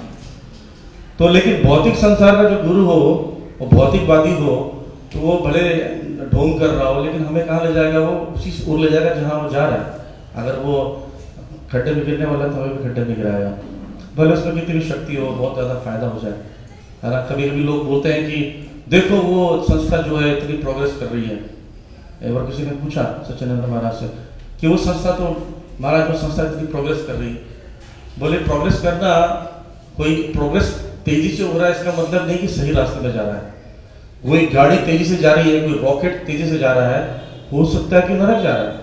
तो लेकिन भौतिक संसार का जो गुरु हो वो भौतिकवादी हो तो वो भले ढोंग कर रहा हो, लेकिन हमें कहाँ ले जाएगा, वो उसी ओर ले जाएगा जहाँ वो जा रहा है। अगर वो खड्डे में गिरने वाला तो हमें भी खड्डे में गिराएगा, भले उसमें कितनी भी शक्ति हो, बहुत ज़्यादा फायदा हो जाए, है ना। कभी कभी लोग बोलते हैं कि देखो वो संस्था जो है इतनी प्रोग्रेस कर रही है। एक बार किसी ने पूछा सच्चिदानंद महाराज से कि वो संस्था तो महाराज वो संस्था इतनी प्रोग्रेस कर रही है। बोले प्रोग्रेस करना, कोई प्रोग्रेस तेजी से हो रहा है इसका मतलब नहीं कि सही रास्ते में जा रहा है। कोई गाड़ी तेजी से जा रही है, कोई रॉकेट तेजी से जा रहा है, हो सकता है कि नरक जा रहा है।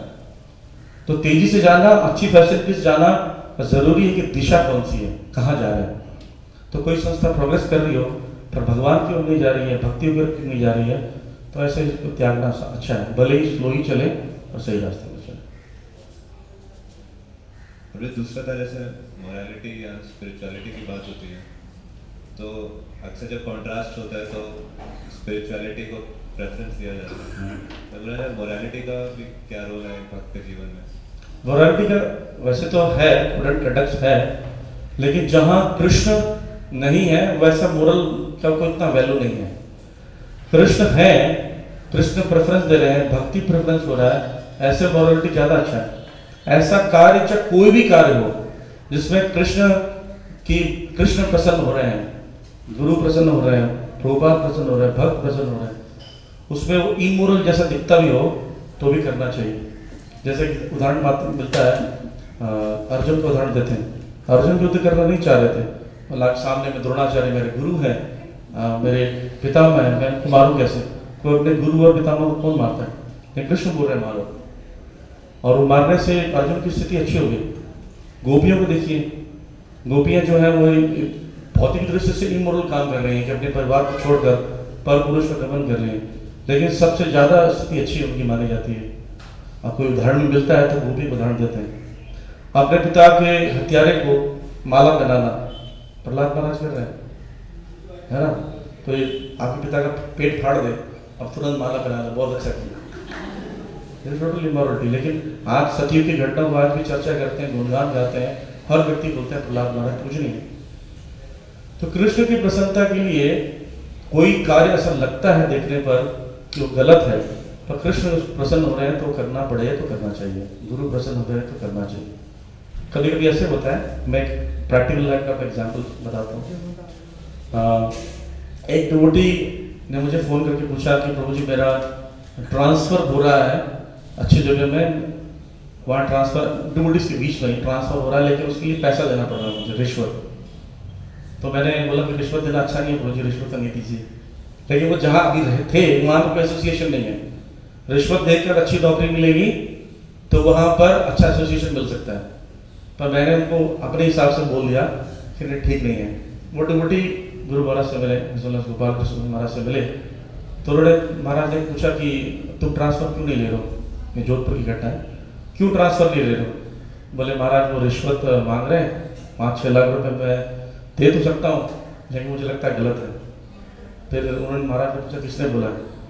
तो तेजी से जाना, अच्छी फैसिलिटी से जाना, जरूरी है कि दिशा कौन सी है, कहाँ जा रहे हैं। तो कोई संस्था प्रोग्रेस कर रही हो पर भगवान की ओर नहीं जा रही है, भक्ति की ओर नहीं जा रही है, तो ऐसे इसको त्यागना अच्छा है, भले ही स्लो ही चले और सही रास्ते में चले। और दूसरा था, जैसे मोरालिटी या स्पिरिचुअलिटी की बात होती है तो अक्सर जब कॉन्ट्रास्ट होता है तो स्पिरिचुअलिटी को प्रेफरेंस दिया जाता है। तो मोरालिटी का भी क्या रोल है भक्त के जीवन में? मोरालिटी का वैसे तो है, कोड कंडक्ट है, लेकिन जहां कृष्ण नहीं है वैसा मोरल का कोई इतना वैल्यू नहीं है। कृष्ण है, कृष्ण प्रेफरेंस दे रहे हैं, भक्ति प्रेफरेंस हो रहा है, ऐसे मोरालिटी ज्यादा अच्छा है। ऐसा कार्य चाहे कोई भी कार्य हो जिसमें कृष्ण की कृष्ण प्रसन्न हो रहे हैं, गुरु प्रसन्न हो रहे हैं, प्रभुपाद प्रसन्न हो रहे हैं, भक्त प्रसन्न हो रहे हैं, उसमें वो इमोरल जैसा दिखता भी हो तो भी करना चाहिए। जैसे कि उदाहरण मात्र मिलता है, अर्जुन को उदाहरण देते हैं। अर्जुन युद्ध करना नहीं चाह रहे थे, मतलब सामने में द्रोणाचार्य मेरे गुरु हैं, मेरे पितामह हैं, मैं उनको मारूं कैसे? कोई अपने गुरु और पितामह को कौन मारता है? लेकिन कृष्ण बोल रहे मारो। और वो मारने से अर्जुन की स्थिति अच्छी हो गई। गोपियों को देखिए, गोपियां जो है वो भौतिक दृष्टि से इमोरल काम कर रही हैं कि अपने परिवार को छोड़कर पर पुरुष का गमन कर रही हैं, लेकिन सबसे ज्यादा स्थिति अच्छी उनकी मानी जाती है। अब कोई उदाहरण मिलता है तो गोपी उदाहरण देते हैं। अपने पिता के हत्यारे को माला पहनाना प्रहलाद महाराज कर रहे हैं, है ना। तो आपके पिता का पेट फाड़ दे, अब तुरंत माला पहनाना बहुत अच्छा किया, टोटल इमोरलिटी। लेकिन आज सतयुग की घटना को आज भी चर्चा करते हैं, गुणगान गाते हैं, हर व्यक्ति बोलते हैं प्रहलाद महाराज कुछ नहीं। तो कृष्ण की प्रसन्नता के लिए कोई कार्य ऐसा लगता है देखने पर कि वो गलत है, पर कृष्ण प्रसन्न हो रहे हैं तो करना पड़े तो करना चाहिए, गुरु प्रसन्न हो रहे हैं तो करना चाहिए। कभी कभी ऐसे होता है, मैं एक प्रैक्टिकल लाइफ का एग्जाम्पल बताता हूँ। एक डिवोटी ने मुझे फोन करके पूछा कि प्रभु जी मेरा ट्रांसफर हो रहा है अच्छी जगह में, वहाँ ट्रांसफर डिवोटीज के बीच में ट्रांसफर हो रहा है, लेकिन उसके लिए पैसा देना पड़ रहा है मुझे, रिश्वत। तो मैंने बोला कि रिश्वत देना अच्छा नहीं है प्रभु जी, रिश्वत नहीं दीजिए। लेकिन वो जहाँ अभी रहे थे वहाँ पर कोई एसोसिएशन नहीं है, रिश्वत देकर अच्छी नौकरी मिलेगी तो वहाँ पर अच्छा एसोसिएशन मिल सकता है। पर मैंने उनको अपने हिसाब से बोल दिया कि नहीं ठीक नहीं है। वो डिवोटी गुरु महाराज से मिले, गोपाल कृष्ण महाराज से मिले, तो उन्होंने महाराज ने पूछा कि तुम ट्रांसफर क्यों नहीं ले रहे हो, ये जोधपुर की घटना है, क्यों ट्रांसफर नहीं ले रहे हो। बोले महाराज वो रिश्वत मांग रहे हैं, पाँच छः लाख रुपए मैं दे तो सकता हूँ लेकिन मुझे लगता है गलत है। फिर उन्होंने महाराज ने पूछा किसने बोला,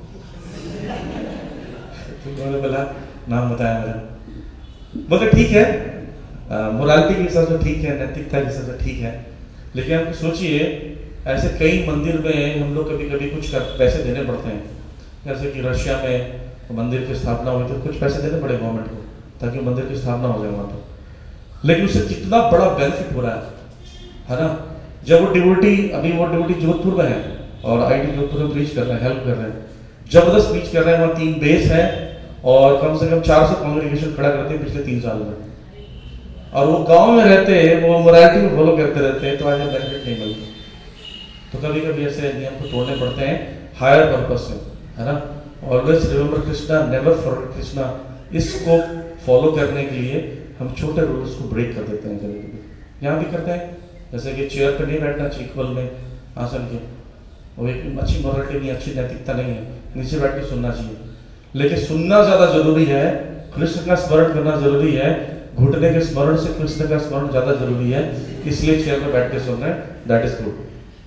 तो उन्होंने बोला नाम बताया मेरा। बोले ठीक है, मोरालिटी के हिसाब से ठीक है, नैतिकता के हिसाब से ठीक है, लेकिन आप सोचिए ऐसे कई मंदिर में हम लोग कभी कभी कुछ पैसे देने पड़ते हैं। जैसे कि रशिया में मंदिर की स्थापना हुई तो कुछ पैसे देने पड़े गवर्नमेंट को ताकि मंदिर की स्थापना हो जाए वहाँ पर, लेकिन उससे कितना बड़ा बेनिफिट हो रहा है, है ना। जब वो डिवोटी, अभी वो डिवोटी जोधपुर में है और आईटी जोधपुर में प्रीच कर रहे हैं, हेल्प कर रहे हैं, जबरदस्त प्रीच कर रहे हैं। वहाँ तीन बेस है और कम से कम चार सौ कॉन्ग्रेगेशन खड़ा करते हैं पिछले तीन साल में, और वो गांव में रहते हैं, वो मोरालिटी को फॉलो करते रहते हैं, तो आज बेनिफिट नहीं मिलता। तो कभी कभी ऐसे नियम को तोड़ने पड़ते हैं हायर पर्पज से, है ना। Always remember Krishna, never forget Krishna, इसको फॉलो करने के लिए हम छोटे रूल्स को ब्रेक कर देते हैं। कभी कभी यहाँ भी करते हैं, जैसे कि चेयर पर नहीं बैठना चाहिए इक्वल में आसन के, वो एक अच्छी मोरालिटी नहीं, अच्छी नैतिकता नहीं है, नीचे बैठ के सुनना चाहिए। लेकिन सुनना ज्यादा जरूरी है, कृष्ण का स्मरण करना जरूरी है, घुटने के स्मरण से कृष्ण का स्मरण ज्यादा जरूरी है, इसलिए चेयर पर बैठ के सुन रहे हैं, that is good.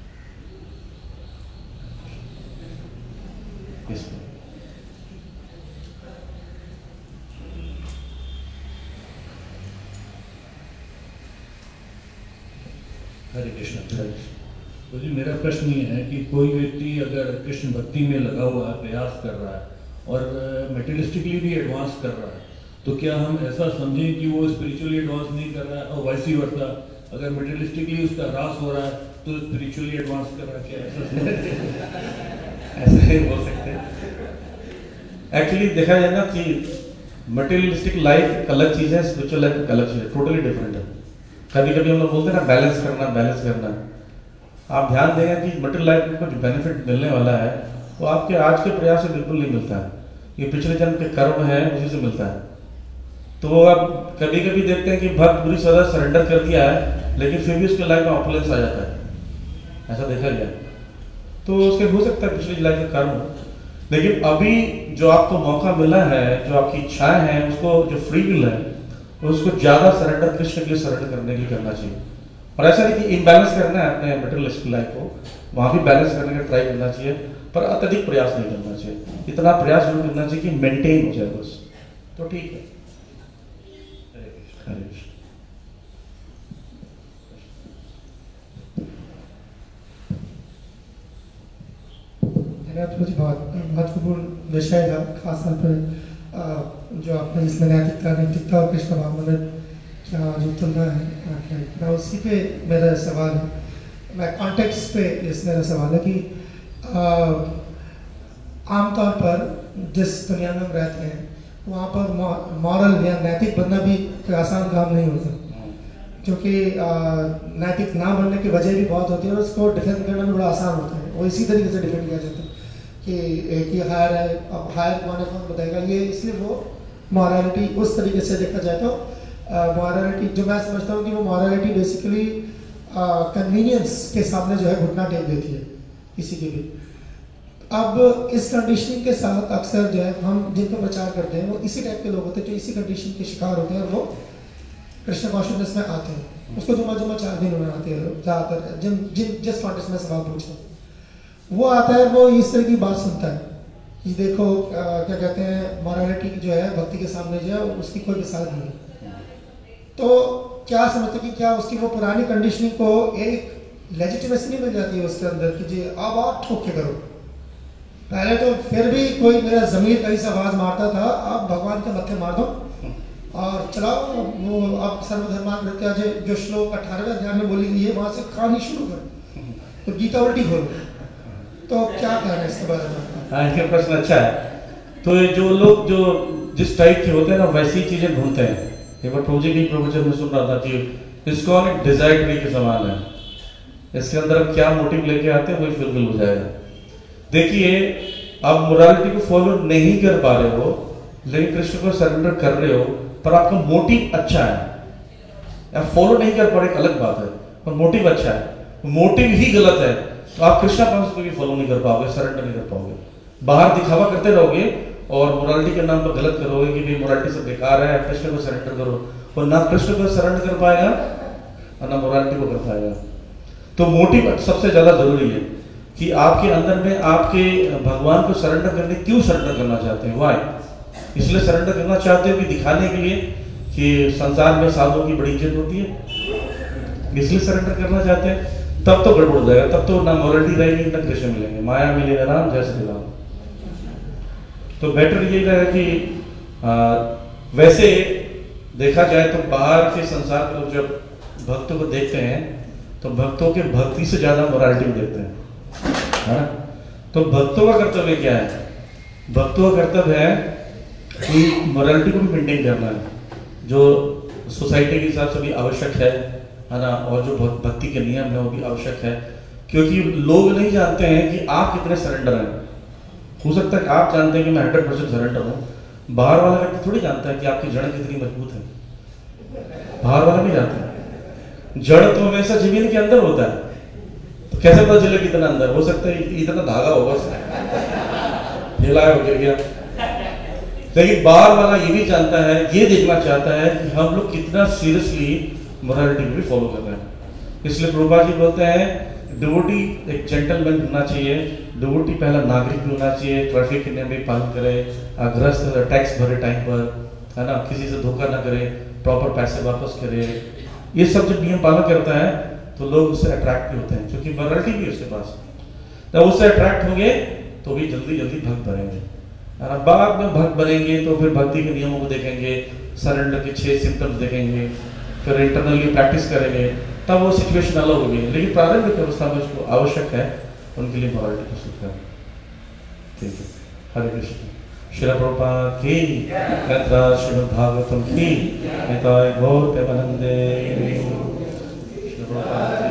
Hare Krishna. तो जी मेरा प्रश्न ये है कि कोई व्यक्ति अगर कृष्ण भक्ति में लगा हुआ है, प्रयास कर रहा है और मेटेरियलिस्टिकली भी एडवांस कर रहा है, तो क्या हम ऐसा समझें कि वो स्पिरिचुअली एडवांस नहीं कर रहा है, और वैसी वर्षा अगर मेटेरियलिस्टिकली उसका ह्रास हो रहा है तो स्पिरिचुअली एडवांस कर रहा है, क्या ऐसा ऐसा नहीं बोल सकते। एक्चुअली देखा जाए ना कि मटेरियलिस्टिक लाइफ एक अलग चीज है, स्पिरिचुअल लाइफ एक अलग चीज है, टोटली डिफरेंट है। कभी कभी हम लोग बोलते हैं ना बैलेंस करना, बैलेंस करना। आप ध्यान देंगे कि मटेरियल लाइफ में कुछ बेनिफिट मिलने वाला है वो आपके आज के प्रयास से बिल्कुल नहीं मिलता है, ये पिछले जन्म के कर्म है उसी से मिलता है। तो आप कभी कभी देखते हैं कि भक्त पूरी तरह सरेंडर कर दिया है लेकिन फिर भी उसके लाइफ में ऑपुलेंस आ जाता है, ऐसा देखा गया। तो उसके हो सकता है पिछली लाइफ का कर्म, लेकिन अभी जो आपको मौका मिला है, जो आपकी इच्छाएं हैं, उसको जो फ्री विल है उसको ज्यादा सरेंडर कृष्ण के लिए सरेंडर करने की करना चाहिए। और ऐसा नहीं कि इम्बैलेंस करना है अपने मटेरियलिस्टिक लाइफ को, वहां भी बैलेंस करने का ट्राई करना चाहिए, पर अत्यधिक प्रयास नहीं करना चाहिए। इतना प्रयास जरूर करना चाहिए कि मेंटेन हो जाए बस, तो ठीक है। हरे कृष्ण। बहुत महत्वपूर्ण विषय था, खासतौर पर जो आपने इसमें नैतिकता नैतिकता और कृष्ण भावना में क्या जो तुलना है, मैं उसी पे मेरा सवाल है, मैं कॉन्टेक्स्ट पे इस मेरा सवाल है कि आमतौर पर जिस दुनिया में हम रहते हैं वहाँ पर मॉरल या नैतिक बनना भी कोई आसान काम नहीं होता, क्योंकि नैतिक ना बनने की वजह भी बहुत होती है और उसको डिफेंड करना भी बड़ा आसान होता है। वो इसी तरीके से डिफेंड किया जाता है कि एक ही हायर है, अब हायर कौन है कौन बताएगा, ये इसलिए वो मॉरलिटी उस तरीके से देखा जाए तो मॉरलिटी जो मैं समझता हूँ कि वो मॉरलिटी बेसिकली कन्वीनियंस के सामने जो है घुटना टेक देती है किसी की भी। अब इस कंडीशनिंग के साथ अक्सर जो है हम जिनको प्रचार करते हैं वो इसी टाइप के लोग होते हैं जो इसी कंडीशन के शिकार होते हैं और वो कृष्ण कॉन्शियसनेस में आते हैं। उसको जुम्मा जुम्मा चार दिन में आते हैं ज़्यादातर, जिन जिन जिस कॉन्टेक्स्ट में सवाल पूछो वो आता है, वो इस तरह की बात सुनता है कि देखो आ, क्या कहते हैं मॉरलिटी जो है भक्ति के सामने जो है उसकी कोई मिसाल नहीं है। तो क्या समझते कि क्या उसकी वो पुरानी कंडीशनिंग को एक लेजिटिमेसी नहीं मिल जाती है उसके अंदर कि जी अब आप ठोक के करो। पहले तो फिर भी कोई मेरा जमीर कहीं से आवाज मारता था, अब भगवान के मत्थे मार दो और चलाओ वो अब सर्वधर्मान प्रत्याजय जो श्लोक अठारहवें अध्याय में बोली गई है वहां से कहानी शुरू कर, तो गीता उल्टी खोलो। तो क्या कहना है इसके बारे में? हाँ, इनका प्रश्न अच्छा है। तो ये जो लोग जो जिस टाइप के होते हैं ना वैसी चीजें ढूंढते हैं। एक बार प्रभु जी की प्रवचन में सुन रहा था कि इसको एक डिजायर ट्री के समान है, इसके अंदर आप क्या मोटिव लेके आते हैं वही फुलफिल हो जाएगा। देखिए आप मोरालिटी को फॉलो नहीं कर पा रहे हो लेकिन कृष्ण को सरेंडर कर रहे हो, पर आपका मोटिव अच्छा है। आप फॉलो नहीं कर पा रहे, एक अलग बात है, पर मोटिव अच्छा है। मोटिव ही गलत है तो आप कृष्णा कॉन्शियस को भी फॉलो नहीं कर पाओगे, सरेंडर नहीं कर पाओगे। बाहर दिखावा करते रहोगे और मोरालिटी के नाम पर गलत करोगे कि भाई मोरालिटी सब बेकार है, कृष्ण को सरेंडर करो, और ना कृष्ण को सरेंडर कर पाएगा और ना मोरालिटी को कर पाएगा। तो मोटिव सबसे ज्यादा जरूरी है कि आपके अंदर में आपके भगवान को सरेंडर करने, क्यों सरेंडर करना चाहते हैं, वाई? इसलिए सरेंडर करना चाहते हो कि दिखाने के लिए कि संसार में साधुओं की बड़ी इज्जत होती है, इसलिए सरेंडर करना चाहते हैं। तब तो गड़बड़ हो जाएगा, तब तो ना मोरालिटी रहेगी ना कृष्ण मिलेंगे, माया मिलेगा राम जय श्री राम। तो बेटर ये रहेगा कि आ, वैसे देखा जाए तो बाहर के संसार के लोग जब भक्तों को देखते हैं तो भक्तों के भक्ति से ज्यादा मोरालिटी को देखते हैं, है ना? तो भक्तों का कर्तव्य क्या है? भक्तों का कर्तव्य है कि मोरालिटी को भी मेंटेन करना है, जो सोसाइटी के हिसाब से भी आवश्यक है, है ना? और जो भक्ति के नियम है वो भी आवश्यक है, क्योंकि लोग नहीं जानते हैं कि आप कितने सरेंडर हैं। हो सकता है कि आप जानते हैं कि मैं हंड्रेड परसेंट सरेंडर हूँ, बाहर वाला व्यक्ति थोड़ी जानता है कि आपकी जड़ कितनी मजबूत है। बाहर वाला नहीं जानता है। जड़ तो हमेशा जमीन के अंदर होता है, तो कैसे पता चले कितना अंदर? हो सकता है इतना धागा होगा, हिलाया हो गिर गया। लेकिन बाहर वाला ये भी जानता है, ये देखना चाहता है कि हम लोग कितना सीरियसली मोरालिटी को भी फॉलो कर रहे हैं। इसलिए प्रभुपाद जी बोलते हैं डिवोटी एक जेंटलमैन होना चाहिए, डिवोटी पहला नागरिक भी होना चाहिए, ट्रैफिक के नियम भी पालन करे, गृहस्थ टैक्स भरे टाइम पर, है ना? किसी से धोखा ना करे, प्रॉपर पैसे वापस करे। ये सब जब नियम पालन करता है तो लोग उससे अट्रैक्ट भी होते हैं, क्योंकि मोरालिटी भी उसके पास। जब उससे अट्रैक्ट होंगे तो भी जल्दी जल्दी भक्त बनेंगे, बाद में भक्त बनेंगे तो फिर भक्ति के नियमों को देखेंगे, सरेंडर के छह सिम्टम्स देखेंगे, फिर इंटरनली प्रैक्टिस करेंगे, तब वो सिचुएशन अलग होगी। लेकिन प्रारंभिक अवस्था में उसको आवश्यक है उनके लिए मोरालिटी प्रस्तुत करना। ठीक है, हरे कृष्ण। श्रील प्रभुपाद की, यात्रा श्रीमद् भागवतम की, निताय गौर प्रेमानंदे। श्रील प्रभुपाद